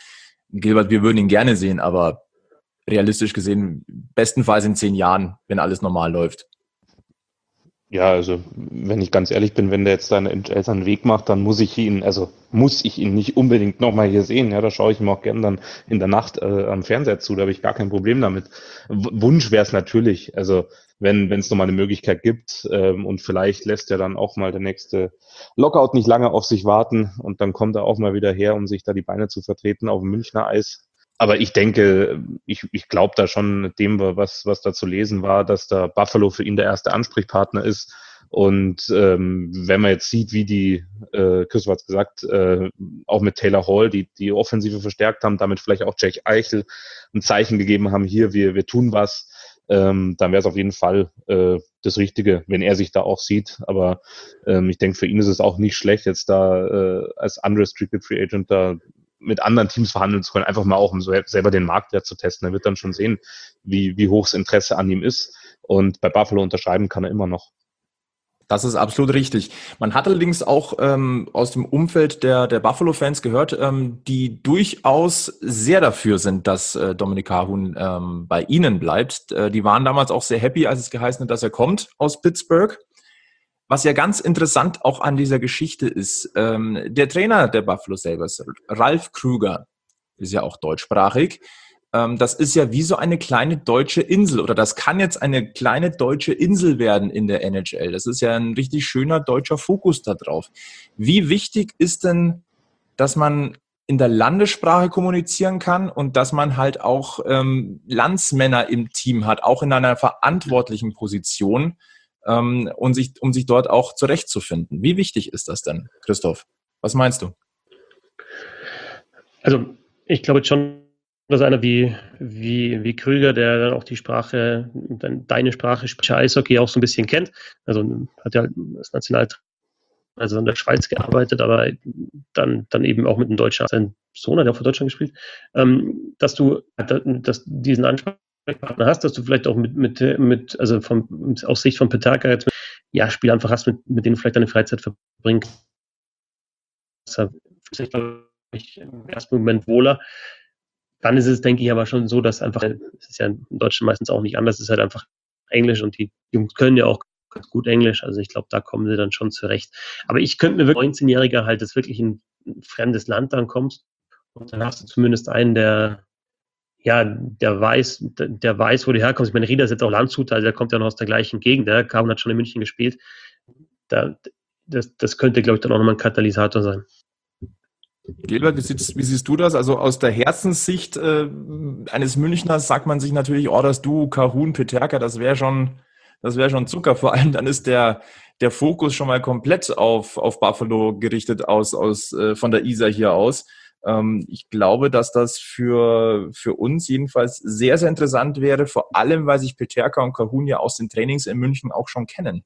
Gilbert, wir würden ihn gerne sehen, aber realistisch gesehen, bestenfalls in 10 Jahren, wenn alles normal läuft. Ja, also wenn ich ganz ehrlich bin, wenn der jetzt seinen seinen Weg macht, dann muss ich ihn nicht unbedingt nochmal hier sehen. Ja, da schaue ich ihm auch gern dann in der Nacht am Fernseher zu, da habe ich gar kein Problem damit. Wunsch wäre es natürlich, also wenn es nochmal eine Möglichkeit gibt und vielleicht lässt er dann auch mal der nächste Lockout nicht lange auf sich warten und dann kommt er auch mal wieder her, um sich da die Beine zu vertreten auf dem Münchner Eis. Aber ich denke, ich glaube da schon dem, was da zu lesen war, dass da Buffalo für ihn der erste Ansprechpartner ist. Und wenn man jetzt sieht, wie die, Christoph hat es gesagt, auch mit Taylor Hall die Offensive verstärkt haben, damit vielleicht auch Jack Eichel ein Zeichen gegeben haben, hier, wir tun was, dann wäre es auf jeden Fall das Richtige, wenn er sich da auch sieht. Aber ich denke, für ihn ist es auch nicht schlecht, jetzt da als unrestricted Free Agent da mit anderen Teams verhandeln zu können, einfach mal auch, um selber den Marktwert zu testen. Er wird dann schon sehen, wie hoch das Interesse an ihm ist. Und bei Buffalo unterschreiben kann er immer noch. Das ist absolut richtig. Man hat allerdings auch aus dem Umfeld der Buffalo-Fans gehört, die durchaus sehr dafür sind, dass Dominik Kahun bei ihnen bleibt. Die waren damals auch sehr happy, als es geheißen hat, dass er kommt aus Pittsburgh. Was ja ganz interessant auch an dieser Geschichte ist, der Trainer der Buffalo Sabres, Ralf Krueger, ist ja auch deutschsprachig. Das ist ja wie so eine kleine deutsche Insel oder das kann jetzt eine kleine deutsche Insel werden in der NHL. Das ist ja ein richtig schöner deutscher Fokus da drauf. Wie wichtig ist denn, dass man in der Landessprache kommunizieren kann und dass man halt auch Landsmänner im Team hat, auch in einer verantwortlichen Position, um sich dort auch zurechtzufinden. Wie wichtig ist das denn, Christoph? Was meinst du? Also ich glaube schon, dass einer wie Krüger, der dann auch die Sprache, deine Sprache, Eishockey auch so ein bisschen kennt, also hat ja als Nationaltrainer also in der Schweiz gearbeitet, aber dann eben auch mit einem Deutschen, sein Sohn hat ja auch für Deutschland gespielt, dass du diesen Ansprechpartner hast, dass du vielleicht auch also aus Sicht von Peterka jetzt Spieler einfach hast, mit denen du vielleicht deine Freizeit verbringst. Das ist vielleicht im ersten Moment wohler. Dann ist es, denke ich, aber schon so, dass einfach, es ist ja in Deutschland meistens auch nicht anders, es ist halt einfach Englisch und die Jungs können ja auch ganz gut Englisch, also ich glaube, da kommen sie dann schon zurecht. Aber ich könnte mir wirklich 19-Jähriger halt, das wirklich in ein fremdes Land dann kommst und dann hast du zumindest einen, der weiß, wo du herkommst. Ich meine, Rieder ist jetzt auch Landshut, also der kommt ja noch aus der gleichen Gegend, der Kahun hat schon in München gespielt. Das könnte, glaube ich, dann auch nochmal ein Katalysator sein. Gilbert, wie siehst du das? Also aus der Herzenssicht eines Münchners sagt man sich natürlich, das Duo Kahun, Peterka, das wäre schon Zucker. Vor allem dann ist der Fokus schon mal komplett auf Buffalo gerichtet von der Isar hier aus. Ich glaube, dass das für uns jedenfalls sehr, sehr interessant wäre, vor allem, weil sich Peterka und Kahun ja aus den Trainings in München auch schon kennen.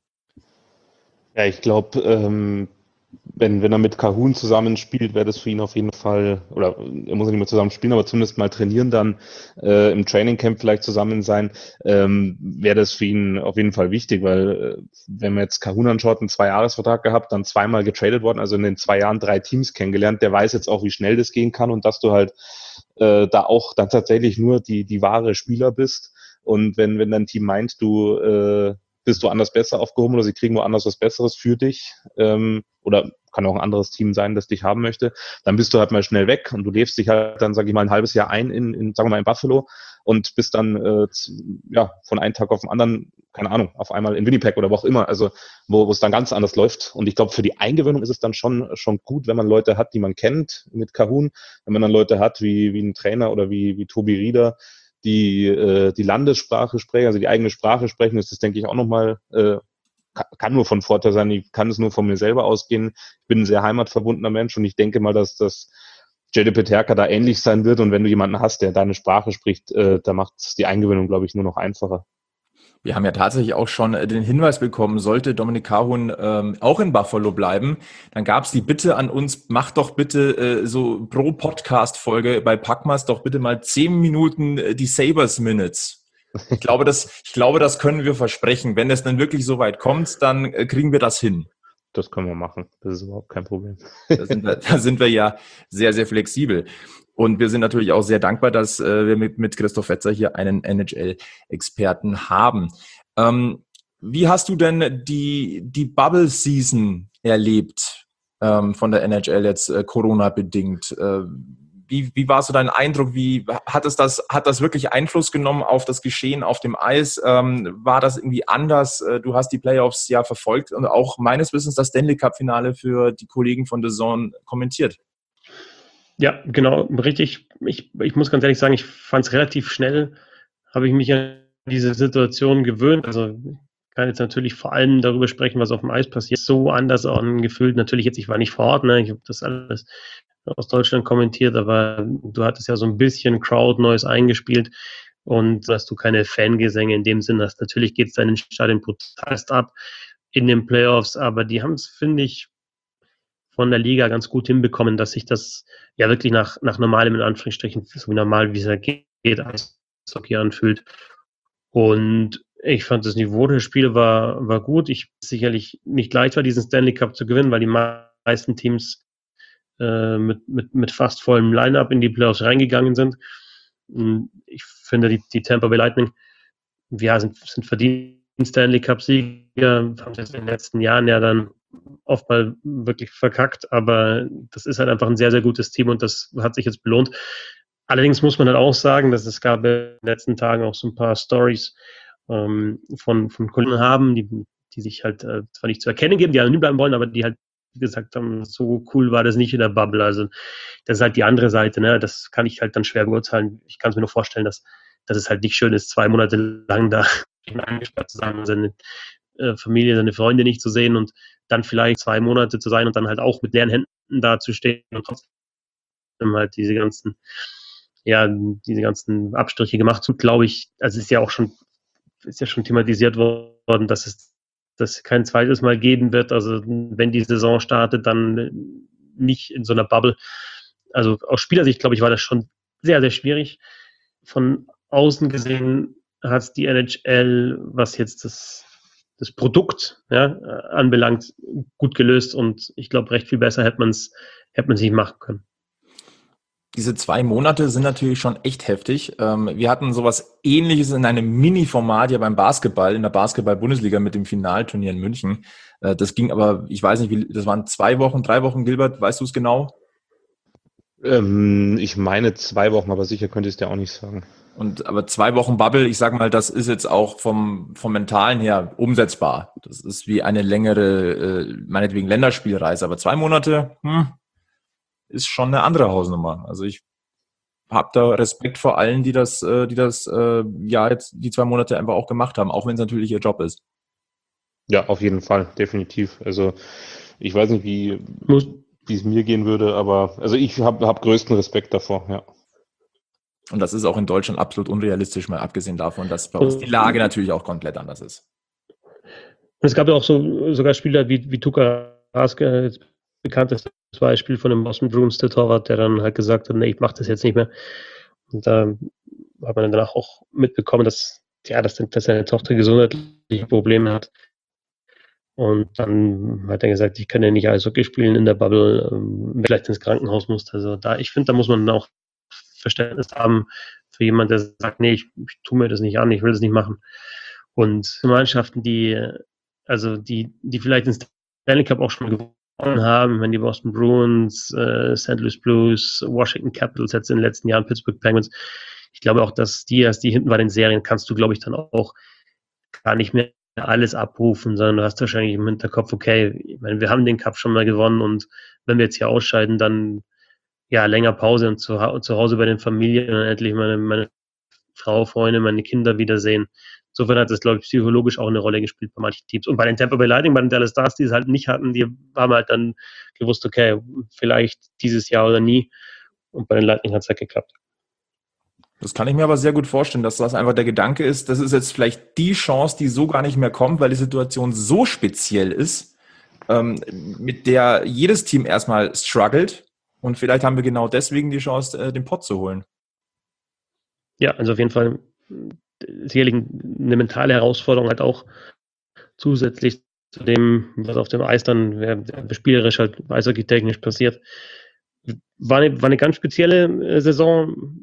Ja, ich glaube, wenn er mit Kahun zusammenspielt, wäre das für ihn auf jeden Fall, oder er muss ja nicht mehr zusammen spielen, aber zumindest mal trainieren, dann im Trainingcamp vielleicht zusammen sein, wäre das für ihn auf jeden Fall wichtig, weil wenn man jetzt Kahun anschaut, einen 2-Jahres-Vertrag gehabt, dann zweimal getradet worden, also in den 2 Jahren 3 Teams kennengelernt, der weiß jetzt auch, wie schnell das gehen kann und dass du halt da auch dann tatsächlich nur die wahre Spieler bist und wenn dein Team meint, bist du anders besser aufgehoben oder sie kriegen woanders was Besseres für dich oder kann auch ein anderes Team sein, das dich haben möchte, dann bist du halt mal schnell weg und du lebst dich halt dann, sage ich mal, ein halbes Jahr ein in sagen wir mal, in Buffalo und bist dann von einem Tag auf den anderen, keine Ahnung, auf einmal in Winnipeg oder wo auch immer, also wo es dann ganz anders läuft und ich glaube, für die Eingewöhnung ist es dann schon gut, wenn man Leute hat, die man kennt mit Kahun, wenn man dann Leute hat wie ein Trainer oder wie Tobi Rieder, die Landessprache sprechen, also die eigene Sprache sprechen, ist das, denke ich, auch nochmal, kann nur von Vorteil sein. Ich kann es nur von mir selber ausgehen. Ich bin ein sehr heimatverbundener Mensch und ich denke mal, dass das J.D. Peterka da ähnlich sein wird und wenn du jemanden hast, der deine Sprache spricht, da macht es die Eingewöhnung, glaube ich, nur noch einfacher. Wir haben ja tatsächlich auch schon den Hinweis bekommen, sollte Dominik Kahun auch in Buffalo bleiben, dann gab es die Bitte an uns, macht doch bitte so pro Podcast-Folge bei Packmas doch bitte mal 10 Minuten die Sabres Minutes. Ich glaube, das können wir versprechen. Wenn es dann wirklich so weit kommt, dann kriegen wir das hin. Das können wir machen. Das ist überhaupt kein Problem. Da sind wir ja sehr, sehr flexibel. Und wir sind natürlich auch sehr dankbar, dass wir mit Christoph Wetzer hier einen NHL-Experten haben. Wie hast du denn die Bubble-Season erlebt von der NHL jetzt Corona-bedingt? Wie war so dein Eindruck? Hat das wirklich Einfluss genommen auf das Geschehen auf dem Eis? War das irgendwie anders? Du hast die Playoffs ja verfolgt und auch meines Wissens das Stanley Cup-Finale für die Kollegen von DAZN kommentiert. Ja, genau, richtig. Ich muss ganz ehrlich sagen, ich fand es relativ schnell, habe ich mich an diese Situation gewöhnt. Also ich kann jetzt natürlich vor allem darüber sprechen, was auf dem Eis passiert. So anders angefühlt. Natürlich jetzt, ich war nicht vor Ort, ne? Ich habe das alles aus Deutschland kommentiert, aber du hattest ja so ein bisschen Crowd-Noise eingespielt und dass du keine Fangesänge in dem Sinn hast. Natürlich geht es da in den Stadien brutalst ab in den Playoffs, aber die haben es, finde ich, von der Liga ganz gut hinbekommen, dass sich das ja wirklich nach normalem, in Anführungsstrichen, so normal wie es halt geht, Eishockey anfühlt. Und ich fand, das Niveau des Spiels war gut. Sicherlich nicht leicht war, diesen Stanley Cup zu gewinnen, weil die meisten Teams mit fast vollem Line-Up in die Playoffs reingegangen sind. Ich finde, die Tampa Bay Lightning, ja, sind verdient Stanley Cup-Sieger, haben es in den letzten Jahren ja dann oft mal wirklich verkackt, aber das ist halt einfach ein sehr, sehr gutes Team und das hat sich jetzt belohnt. Allerdings muss man halt auch sagen, dass es gab in den letzten Tagen auch so ein paar Stories von Kollegen haben, die sich halt zwar nicht zu erkennen geben, die anonym bleiben wollen, aber die halt gesagt haben, so cool war das nicht in der Bubble. Also das ist halt die andere Seite, ne? Das kann ich halt dann schwer beurteilen. Ich kann es mir nur vorstellen, dass es halt nicht schön ist, 2 Monate lang da eingesperrt zu sein und seine Familie, seine Freunde nicht zu sehen und dann vielleicht 2 Monate zu sein und dann halt auch mit leeren Händen da zu stehen und trotzdem halt diese ganzen Abstriche gemacht zu, glaube ich, also ist ja schon thematisiert worden, dass es das kein zweites Mal geben wird. Also wenn die Saison startet, dann nicht in so einer Bubble. Also aus Spielersicht, glaube ich, war das schon sehr, sehr schwierig. Von außen gesehen hat die NHL, was jetzt das Produkt anbelangt, gut gelöst und ich glaube, recht viel besser hätte man es nicht machen können. Diese 2 Monate sind natürlich schon echt heftig. Wir hatten sowas Ähnliches in einem Mini-Format ja beim Basketball, in der Basketball-Bundesliga mit dem Finalturnier in München. Das ging aber, ich weiß nicht, das waren 2 Wochen, 3 Wochen, Gilbert, weißt du es genau? Ich meine 2 Wochen, aber sicher könnte ich es dir auch nicht sagen. Aber 2 Wochen Bubble, ich sag mal, das ist jetzt auch vom Mentalen her umsetzbar. Das ist wie eine längere, meinetwegen Länderspielreise, aber 2 Monate, ist schon eine andere Hausnummer. Also ich habe da Respekt vor allen, die das jetzt die 2 Monate einfach auch gemacht haben, auch wenn es natürlich ihr Job ist. Ja, auf jeden Fall, definitiv. Also ich weiß nicht, wie es mir gehen würde, aber also ich hab größten Respekt davor, ja. Und das ist auch in Deutschland absolut unrealistisch, mal abgesehen davon, dass bei uns die Lage natürlich auch komplett anders ist. Und es gab ja auch sogar Spieler wie Tuukka Rask, jetzt bekanntes Beispiel von dem Boston Bruins, der Torwart, der dann halt gesagt hat, nee, ich mache das jetzt nicht mehr. Und da hat man dann danach auch mitbekommen, dass seine Tochter gesundheitliche Probleme hat. Und dann hat er gesagt, ich kann ja nicht Eishockey spielen in der Bubble, vielleicht ins Krankenhaus muss. Also ich finde, da muss man auch Verständnis haben für jemanden, der sagt, nee, ich tue mir das nicht an, ich will das nicht machen. Und Mannschaften, die vielleicht den Stanley Cup auch schon mal gewonnen haben, wenn die Boston Bruins, St. Louis Blues, Washington Capitals, jetzt in den letzten Jahren Pittsburgh Penguins, ich glaube auch, dass die hinten bei den Serien kannst du, glaube ich, dann auch gar nicht mehr alles abrufen, sondern du hast wahrscheinlich im Hinterkopf, okay, ich meine, wir haben den Cup schon mal gewonnen und wenn wir jetzt hier ausscheiden, dann ja, länger Pause und zu Hause bei den Familien und dann endlich meine Frau, Freunde, meine Kinder wiedersehen. Insofern hat das, glaube ich, psychologisch auch eine Rolle gespielt bei manchen Teams. Und bei den Tampa Bay Lightning, bei den Dallas Stars, die es halt nicht hatten, die haben halt dann gewusst, okay, vielleicht dieses Jahr oder nie. Und bei den Lightning hat es halt geklappt. Das kann ich mir aber sehr gut vorstellen, dass das einfach der Gedanke ist, das ist jetzt vielleicht die Chance, die so gar nicht mehr kommt, weil die Situation so speziell ist, mit der jedes Team erstmal struggelt. Und vielleicht haben wir genau deswegen die Chance, den Pott zu holen. Ja, also auf jeden Fall sicherlich eine mentale Herausforderung halt auch zusätzlich zu dem, was auf dem Eis dann spielerisch halt eishockey-technisch passiert. war eine ganz spezielle Saison.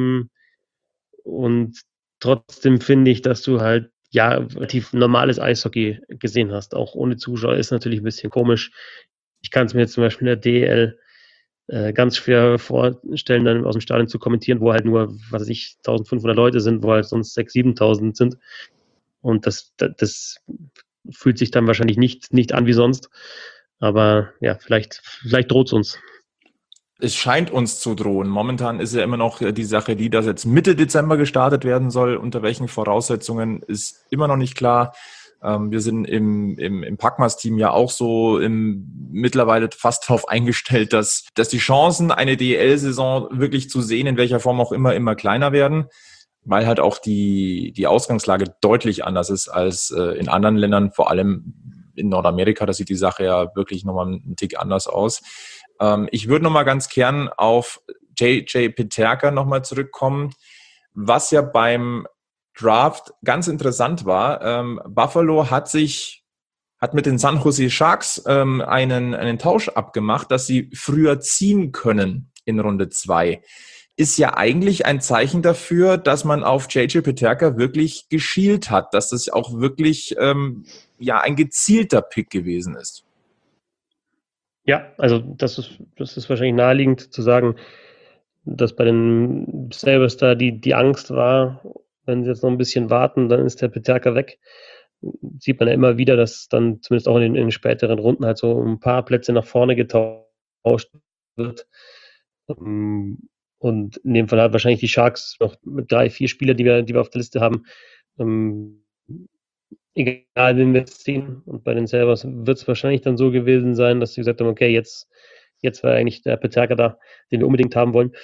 Und trotzdem finde ich, dass du halt relativ normales Eishockey gesehen hast. Auch ohne Zuschauer ist natürlich ein bisschen komisch. Ich kann es mir jetzt zum Beispiel in der DEL ganz schwer vorstellen, dann aus dem Stadion zu kommentieren, wo halt nur, 1500 Leute sind, wo halt sonst 6.000, 7.000 sind. Und das fühlt sich dann wahrscheinlich nicht an wie sonst. Aber ja, vielleicht droht es uns. Es scheint uns zu drohen. Momentan ist ja immer noch die Sache, dass jetzt Mitte Dezember gestartet werden soll. Unter welchen Voraussetzungen ist immer noch nicht klar. Wir sind im Packmas-Team ja auch so mittlerweile fast darauf eingestellt, dass die Chancen, eine DEL-Saison wirklich zu sehen, in welcher Form auch immer kleiner werden, weil halt auch die Ausgangslage deutlich anders ist als in anderen Ländern, vor allem in Nordamerika. Da sieht die Sache ja wirklich nochmal einen Tick anders aus. Ich würde nochmal ganz gern auf JJ Peterka nochmal zurückkommen, was ja beim Draft ganz interessant war. Buffalo hat mit den San Jose Sharks einen Tausch abgemacht, dass sie früher ziehen können in Runde 2. Ist ja eigentlich ein Zeichen dafür, dass man auf JJ Peterka wirklich geschielt hat, dass das auch wirklich ein gezielter Pick gewesen ist. Ja, also das ist wahrscheinlich naheliegend zu sagen, dass bei den Sabres da die Angst war, wenn sie jetzt noch ein bisschen warten, dann ist der Peterka weg. Sieht man ja immer wieder, dass dann zumindest auch in den späteren Runden halt so ein paar Plätze nach vorne getauscht wird. Und in dem Fall hat wahrscheinlich die Sharks noch mit 3-4 Spieler, die wir auf der Liste haben, egal wen wir ziehen. Und bei den Sabres wird es wahrscheinlich dann so gewesen sein, dass sie gesagt haben, okay, jetzt war eigentlich der Peterka da, den wir unbedingt haben wollen.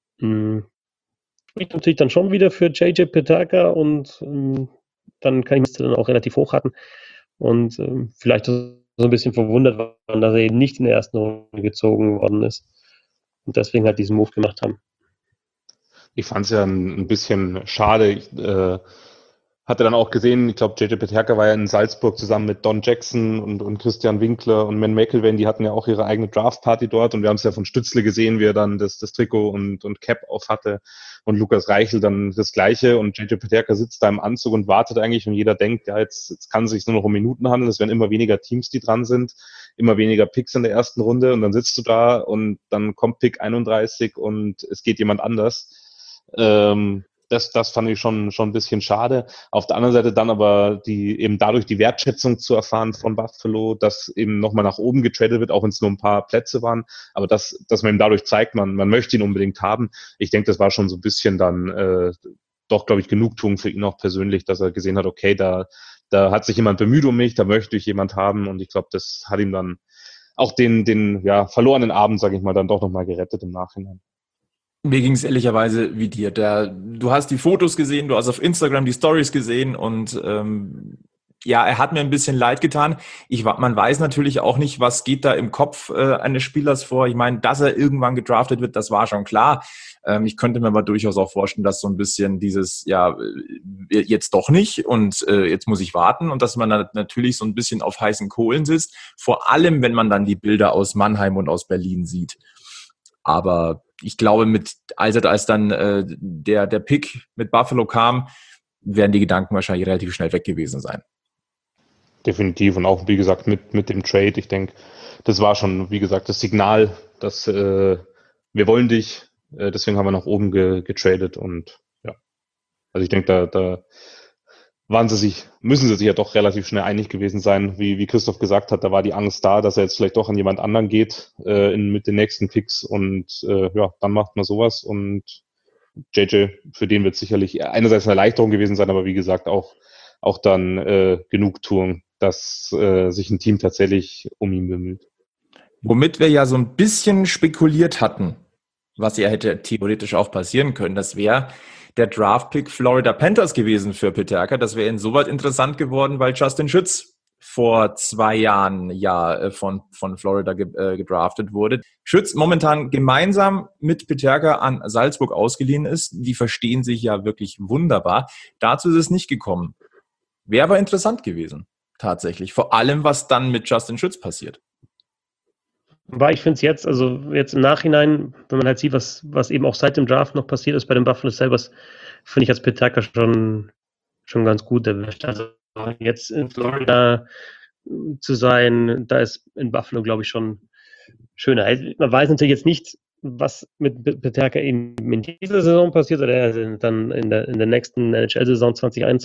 Spricht natürlich dann schon wieder für JJ Peterka und dann kann ich mich dann auch relativ hoch hatten. Und vielleicht so ein bisschen verwundert waren, dass er eben nicht in der ersten Runde gezogen worden ist. Und deswegen halt diesen Move gemacht haben. Ich fand es ja ein bisschen schade. Ich hatte dann auch gesehen, ich glaube, JJ Peterka war ja in Salzburg zusammen mit Don Jackson und Christian Winkler und Man McIlvaine, die hatten ja auch ihre eigene Draftparty dort und wir haben es ja von Stützle gesehen, wie er dann das Trikot und Cap auf hatte und Lukas Reichel dann das Gleiche und JJ Peterka sitzt da im Anzug und wartet eigentlich und jeder denkt, ja, jetzt kann es sich nur noch um Minuten handeln, es werden immer weniger Teams, die dran sind, immer weniger Picks in der ersten Runde und dann sitzt du da und dann kommt Pick 31 und es geht jemand anders. Das fand ich schon ein bisschen schade. Auf der anderen Seite dann aber eben dadurch die Wertschätzung zu erfahren von Buffalo, dass eben nochmal nach oben getradet wird, auch wenn es nur ein paar Plätze waren, aber dass man ihm dadurch zeigt, man möchte ihn unbedingt haben. Ich denke, das war schon so ein bisschen dann doch, glaube ich, Genugtuung für ihn auch persönlich, dass er gesehen hat, okay, da hat sich jemand bemüht um mich, da möchte ich jemand haben und ich glaube, das hat ihm dann auch den verlorenen Abend, sage ich mal, dann doch nochmal gerettet im Nachhinein. Mir ging es ehrlicherweise wie dir. Du hast die Fotos gesehen, du hast auf Instagram die Stories gesehen und er hat mir ein bisschen leid getan. Man weiß natürlich auch nicht, was geht da im Kopf eines Spielers vor. Ich meine, dass er irgendwann gedraftet wird, das war schon klar. Ich könnte mir aber durchaus auch vorstellen, dass so ein bisschen dieses, jetzt doch nicht und jetzt muss ich warten und dass man dann natürlich so ein bisschen auf heißen Kohlen sitzt. Vor allem, wenn man dann die Bilder aus Mannheim und aus Berlin sieht. Aber ich glaube, als dann der Pick mit Buffalo kam, werden die Gedanken wahrscheinlich relativ schnell weg gewesen sein. Definitiv und auch, wie gesagt, mit dem Trade. Ich denke, das war schon, wie gesagt, das Signal, dass wir wollen dich, deswegen haben wir nach oben getradet und ja. Also ich denke, da müssen sie sich ja doch relativ schnell einig gewesen sein. Wie Christoph gesagt hat, da war die Angst da, dass er jetzt vielleicht doch an jemand anderen geht mit den nächsten Picks und dann macht man sowas und JJ, für den wird sicherlich einerseits eine Erleichterung gewesen sein, aber wie gesagt auch dann Genugtuung, dass sich ein Team tatsächlich um ihn bemüht. Womit wir ja so ein bisschen spekuliert hatten, was ja hätte theoretisch auch passieren können, das wäre der Draft-Pick Florida Panthers gewesen für Peterka. Das wäre insoweit interessant geworden, weil Justin Schütz vor 2 Jahren von Florida gedraftet wurde. Schütz momentan gemeinsam mit Peterka an Salzburg ausgeliehen ist. Die verstehen sich ja wirklich wunderbar. Dazu ist es nicht gekommen. Wäre aber interessant gewesen, tatsächlich. Vor allem, was dann mit Justin Schütz passiert. Weil ich finde es jetzt im Nachhinein, wenn man halt sieht, was eben auch seit dem Draft noch passiert ist bei den Buffalo Sabres, finde ich als Peterka schon ganz gut erwischt. Also jetzt in Florida zu sein, da ist in Buffalo, glaube ich, schon schöner. Man weiß natürlich jetzt nicht, was mit Peterka eben in dieser Saison passiert oder dann in der nächsten NHL-Saison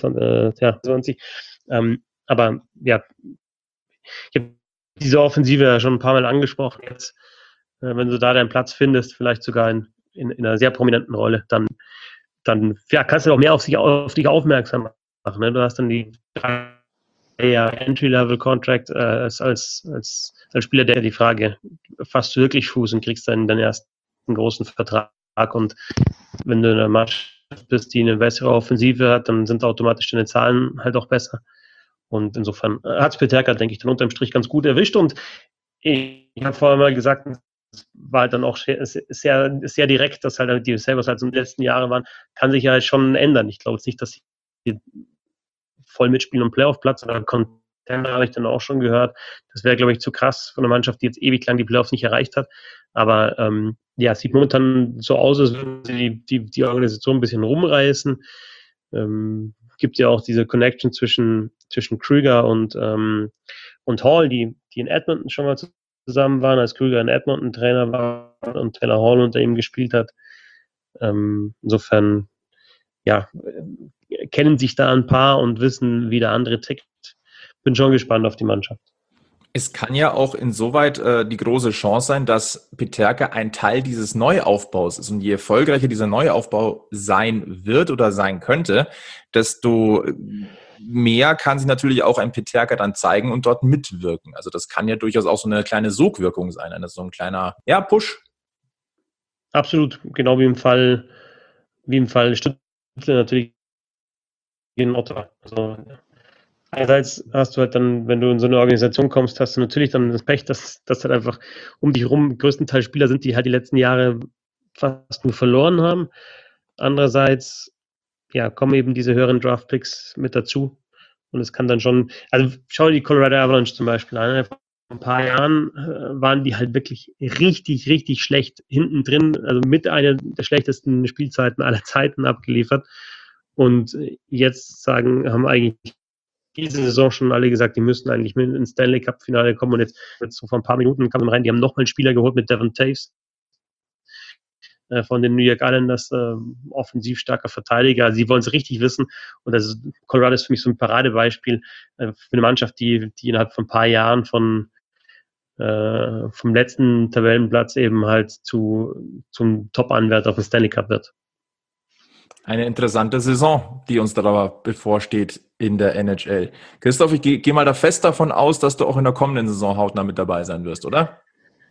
2021. Aber ja, ich habe diese Offensive ja schon ein paar Mal angesprochen. Jetzt, wenn du da deinen Platz findest, vielleicht sogar in einer sehr prominenten Rolle, dann kannst du auch mehr auf dich aufmerksam machen. Ne? Du hast dann die 3 Jahre Entry-Level-Contract als Spieler, der die Frage, fasst du wirklich Fuß und kriegst dann deinen ersten großen Vertrag. Und wenn du in einer Mannschaft bist, die eine bessere Offensive hat, dann sind automatisch deine Zahlen halt auch besser. Und insofern hat es Peterka, denke ich, dann unterm Strich ganz gut erwischt. Und ich habe vorher mal gesagt, es war halt dann auch sehr direkt, dass halt die Sabres halt so in den letzten Jahren waren, kann sich ja schon ändern. Ich glaube jetzt nicht, dass sie voll mitspielen um Playoff-Platz oder Contender, habe ich dann auch schon gehört. Das wäre, glaube ich, zu krass von einer Mannschaft, die jetzt ewig lang die Playoffs nicht erreicht hat. Aber es sieht momentan so aus, als würden sie die Organisation ein bisschen rumreißen. Gibt ja auch diese Connection zwischen Krüger und Hall, die in Edmonton schon mal zusammen waren, als Krüger in Edmonton Trainer war und Taylor Hall unter ihm gespielt hat. Insofern, kennen sich da ein paar und wissen, wie der andere tickt. Bin schon gespannt auf die Mannschaft. Es kann ja auch insoweit die große Chance sein, dass Peterka ein Teil dieses Neuaufbaus ist. Und je erfolgreicher dieser Neuaufbau sein wird oder sein könnte, desto mehr kann sich natürlich auch ein Peterka dann zeigen und dort mitwirken. Also das kann ja durchaus auch so eine kleine Sogwirkung sein, so ein kleiner Push. Absolut, genau wie im Fall Stützle natürlich in Ottawa. Also einerseits hast du halt dann, wenn du in so eine Organisation kommst, hast du natürlich dann das Pech, dass halt einfach um dich herum größtenteils Spieler sind, die halt die letzten Jahre fast nur verloren haben. Andererseits, kommen eben diese höheren Draft-Picks mit dazu. Und es kann dann schon, also schau dir die Colorado Avalanche zum Beispiel an. Vor ein paar Jahren waren die halt wirklich richtig, richtig schlecht hinten drin, also mit einer der schlechtesten Spielzeiten aller Zeiten abgeliefert. Und jetzt haben eigentlich diese Saison schon alle gesagt, die müssen eigentlich mit ins Stanley Cup Finale kommen. Und jetzt so vor ein paar Minuten kam rein, die haben nochmal einen Spieler geholt mit Devon Toews von den New York Islanders, offensiv starker Verteidiger. Sie wollen es richtig wissen. Und Colorado ist für mich so ein Paradebeispiel für eine Mannschaft, die innerhalb von ein paar Jahren vom letzten Tabellenplatz eben halt zum Top-Anwärter auf den Stanley Cup wird. Eine interessante Saison, die uns da bevorsteht in der NHL. Christoph, ich gehe mal da fest davon aus, dass du auch in der kommenden Saison hautnah mit dabei sein wirst, oder?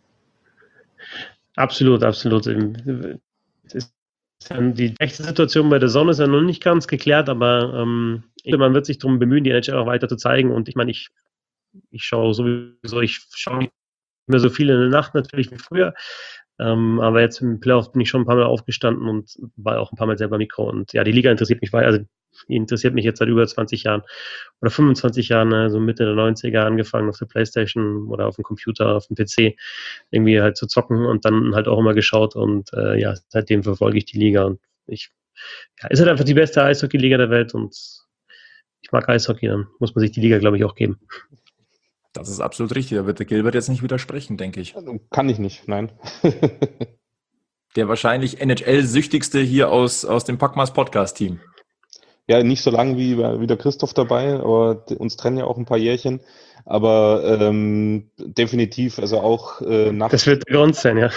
Absolut, absolut. Die echte Situation bei der Sonne ist ja noch nicht ganz geklärt, aber man wird sich darum bemühen, die NHL auch weiter zu zeigen. Und ich meine, ich schaue nicht mehr so viel in der Nacht natürlich wie früher. Aber jetzt im Playoff bin ich schon ein paar Mal aufgestanden und war auch ein paar Mal selber Mikro. Und die Liga interessiert mich, die interessiert mich jetzt seit über 20 Jahren oder 25 Jahren, also Mitte der 90er angefangen auf der Playstation oder auf dem Computer, auf dem PC irgendwie halt zu zocken und dann halt auch immer geschaut und seitdem verfolge ich die Liga und ist halt einfach die beste Eishockey-Liga der Welt und ich mag Eishockey, dann muss man sich die Liga, glaube ich, auch geben. Das ist absolut richtig. Da wird der Gilbert jetzt nicht widersprechen, denke ich. Kann ich nicht, nein. Der wahrscheinlich NHL-Süchtigste hier aus dem Packmas Podcast-Team. Ja, nicht so lang wie der Christoph dabei, aber uns trennen ja auch ein paar Jährchen. Aber definitiv, also auch nachts. Das wird der Grund sein, ja.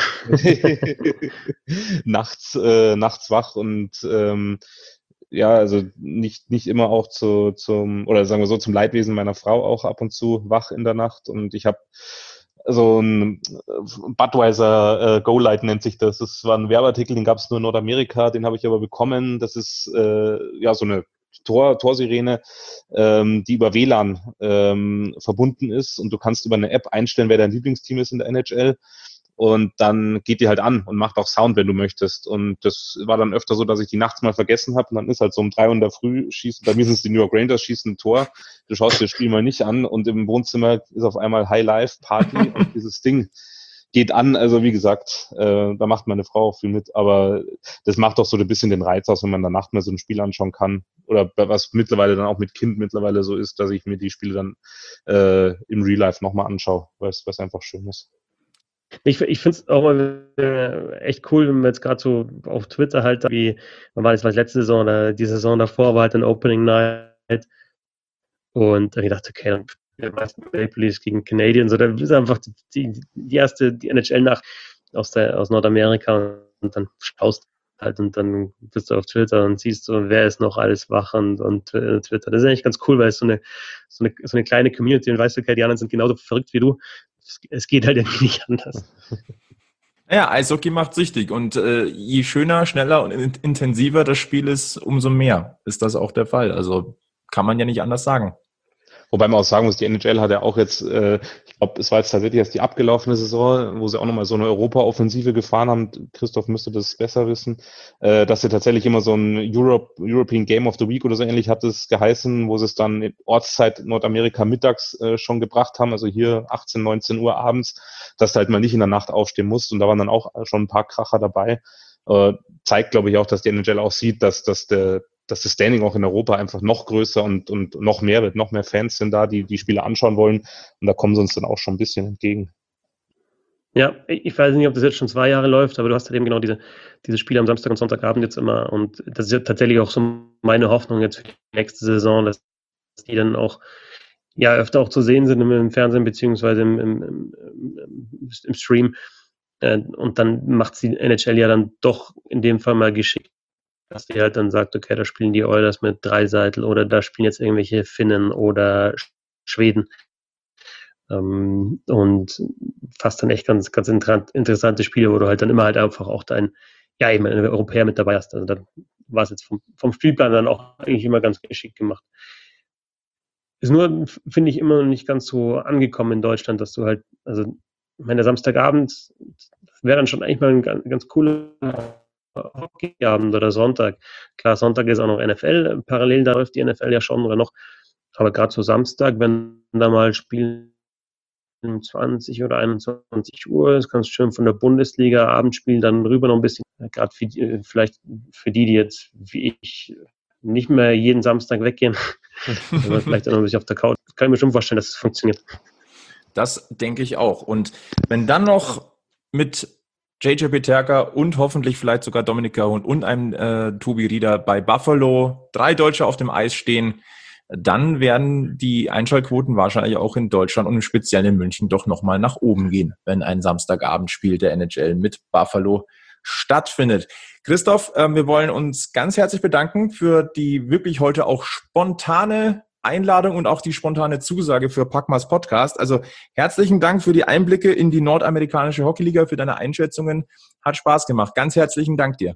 nachts wach und also nicht immer auch zum Leidwesen meiner Frau auch ab und zu wach in der Nacht. Und ich habe so ein Budweiser Go-Light nennt sich das. Das war ein Werbeartikel, den gab es nur in Nordamerika, den habe ich aber bekommen. Das ist so eine Torsirene, die über WLAN verbunden ist und du kannst über eine App einstellen, wer dein Lieblingsteam ist in der NHL. Und dann geht die halt an und macht auch Sound, wenn du möchtest. Und das war dann öfter so, dass ich die nachts mal vergessen habe. Und dann ist halt so um 3 Uhr in der Früh bei mir sind es die New York Rangers, schießen ein Tor. Du schaust dir das Spiel mal nicht an und im Wohnzimmer ist auf einmal High Life Party und dieses Ding geht an. Also wie gesagt, da macht meine Frau auch viel mit, aber das macht doch so ein bisschen den Reiz aus, wenn man danach mal so ein Spiel anschauen kann. Oder was mittlerweile dann auch mit Kind mittlerweile so ist, dass ich mir die Spiele dann im Real Life nochmal anschaue, weil es einfach schön ist. Ich finde es auch mal echt cool, wenn man jetzt gerade so auf Twitter halt, wie, wann war das, letzte Saison oder die Saison davor war halt ein Opening Night und ich dachte, okay, dann spielen wir Maple Leafs gegen Canadiens, oder das ist einfach die erste, die NHL-Nacht aus Nordamerika, und dann schaust halt und dann bist du auf Twitter und siehst so, wer ist noch alles wach und Twitter. Das ist eigentlich ganz cool, weil es so eine kleine Community, und weißt du, okay, die anderen sind genauso verrückt wie du. Es geht halt irgendwie nicht anders. Ja, Eishockey macht süchtig, und je schöner, schneller und intensiver das Spiel ist, umso mehr ist das auch der Fall. Also kann man ja nicht anders sagen. Wobei man auch sagen muss, die NHL hat ja auch jetzt, ich glaube, es war jetzt tatsächlich erst die abgelaufene Saison, wo sie auch nochmal so eine Europa-Offensive gefahren haben. Christoph müsste das besser wissen, dass sie tatsächlich immer so ein European Game of the Week oder so ähnlich hat es geheißen, wo sie es dann in Ortszeit Nordamerika mittags schon gebracht haben, also hier 18, 19 Uhr abends, dass du halt mal nicht in der Nacht aufstehen musst. Und da waren dann auch schon ein paar Kracher dabei. Zeigt, glaube ich, auch, dass die NHL auch sieht, dass das Standing auch in Europa einfach noch größer und noch mehr wird, noch mehr Fans sind da, die Spiele anschauen wollen, und da kommen sie uns dann auch schon ein bisschen entgegen. Ja, ich weiß nicht, ob das jetzt schon 2 Jahre läuft, aber du hast halt eben genau diese Spiele am Samstag und Sonntagabend jetzt immer, und das ist ja tatsächlich auch so meine Hoffnung jetzt für die nächste Saison, dass die dann auch öfter auch zu sehen sind im Fernsehen beziehungsweise im Stream, und dann macht die NHL ja dann doch in dem Fall mal geschickt, dass die halt dann sagt, okay, da spielen die Oilers mit Draisaitl oder da spielen jetzt irgendwelche Finnen oder Schweden. Und fast dann echt ganz, ganz interessante Spiele, wo du halt dann immer halt einfach auch einen Europäer mit dabei hast. Also dann war es jetzt vom Spielplan dann auch eigentlich immer ganz geschickt gemacht. Ist nur, finde ich, immer noch nicht ganz so angekommen in Deutschland, dass du halt, also ich meine, der Samstagabend wäre dann schon eigentlich mal ein ganz cooler Hockeyabend oder Sonntag. Klar, Sonntag ist auch noch NFL, parallel da läuft die NFL ja schon oder noch, aber gerade so Samstag, wenn da mal Spielen um 20 oder 21 Uhr, das kannst du schön von der Bundesliga Abendspiel dann rüber noch ein bisschen, gerade vielleicht für die jetzt wie ich nicht mehr jeden Samstag weggehen, sondern vielleicht auch noch ein bisschen auf der Couch. Kann ich mir schon vorstellen, dass es funktioniert. Das denke ich auch. Und wenn dann noch mit JJ Peterka und hoffentlich vielleicht sogar Dominik Kahun und einem Tobi Rieder bei Buffalo 3 Deutsche auf dem Eis stehen, dann werden die Einschaltquoten wahrscheinlich auch in Deutschland und im Speziellen in München doch nochmal nach oben gehen, wenn ein Samstagabendspiel der NHL mit Buffalo stattfindet. Christoph, wir wollen uns ganz herzlich bedanken für die wirklich heute auch spontane Einladung und auch die spontane Zusage für Packmas Podcast. Also herzlichen Dank für die Einblicke in die nordamerikanische Hockeyliga, für deine Einschätzungen. Hat Spaß gemacht. Ganz herzlichen Dank dir.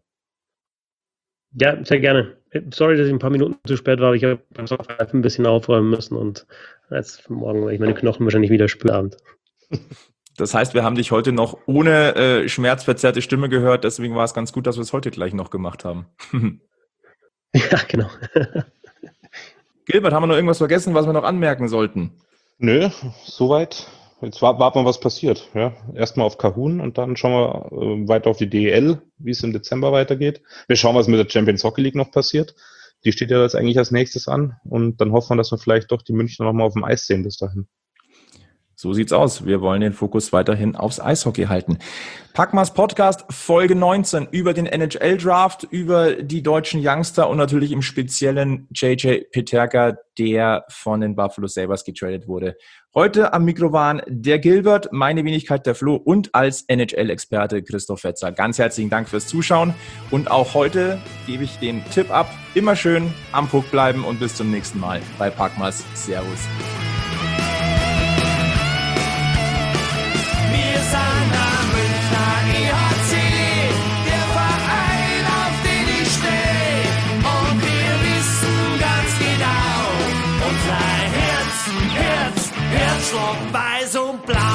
Ja, sehr gerne. Sorry, dass ich ein paar Minuten zu spät war, aber ich habe beim Soccer ein bisschen aufräumen müssen und jetzt morgen werde ich meine Knochen wahrscheinlich wieder spüren. Das heißt, wir haben dich heute noch ohne schmerzverzerrte Stimme gehört, deswegen war es ganz gut, dass wir es heute gleich noch gemacht haben. Ja, genau. Gilbert, haben wir noch irgendwas vergessen, was wir noch anmerken sollten? Nö, soweit. Jetzt warten wir, was passiert. Ja, erstmal auf Kahun und dann schauen wir weiter auf die DEL, wie es im Dezember weitergeht. Wir schauen, was mit der Champions Hockey League noch passiert. Die steht ja jetzt eigentlich als nächstes an, und dann hoffen wir, dass wir vielleicht doch die Münchner nochmal auf dem Eis sehen bis dahin. So sieht's aus. Wir wollen den Fokus weiterhin aufs Eishockey halten. Packmas Podcast Folge 19 über den NHL-Draft, über die deutschen Youngster und natürlich im Speziellen JJ Peterka, der von den Buffalo Sabres getradet wurde. Heute am Mikro waren der Gilbert, meine Wenigkeit der Flo und als NHL-Experte Christoph Fetzer. Ganz herzlichen Dank fürs Zuschauen, und auch heute gebe ich den Tipp ab. Immer schön am Puck bleiben und bis zum nächsten Mal bei Packmas. Servus. Wir sind am Münchner EHC, der Verein, auf den ich stehe. Und wir wissen ganz genau, unser Herzschlag weiß und blau.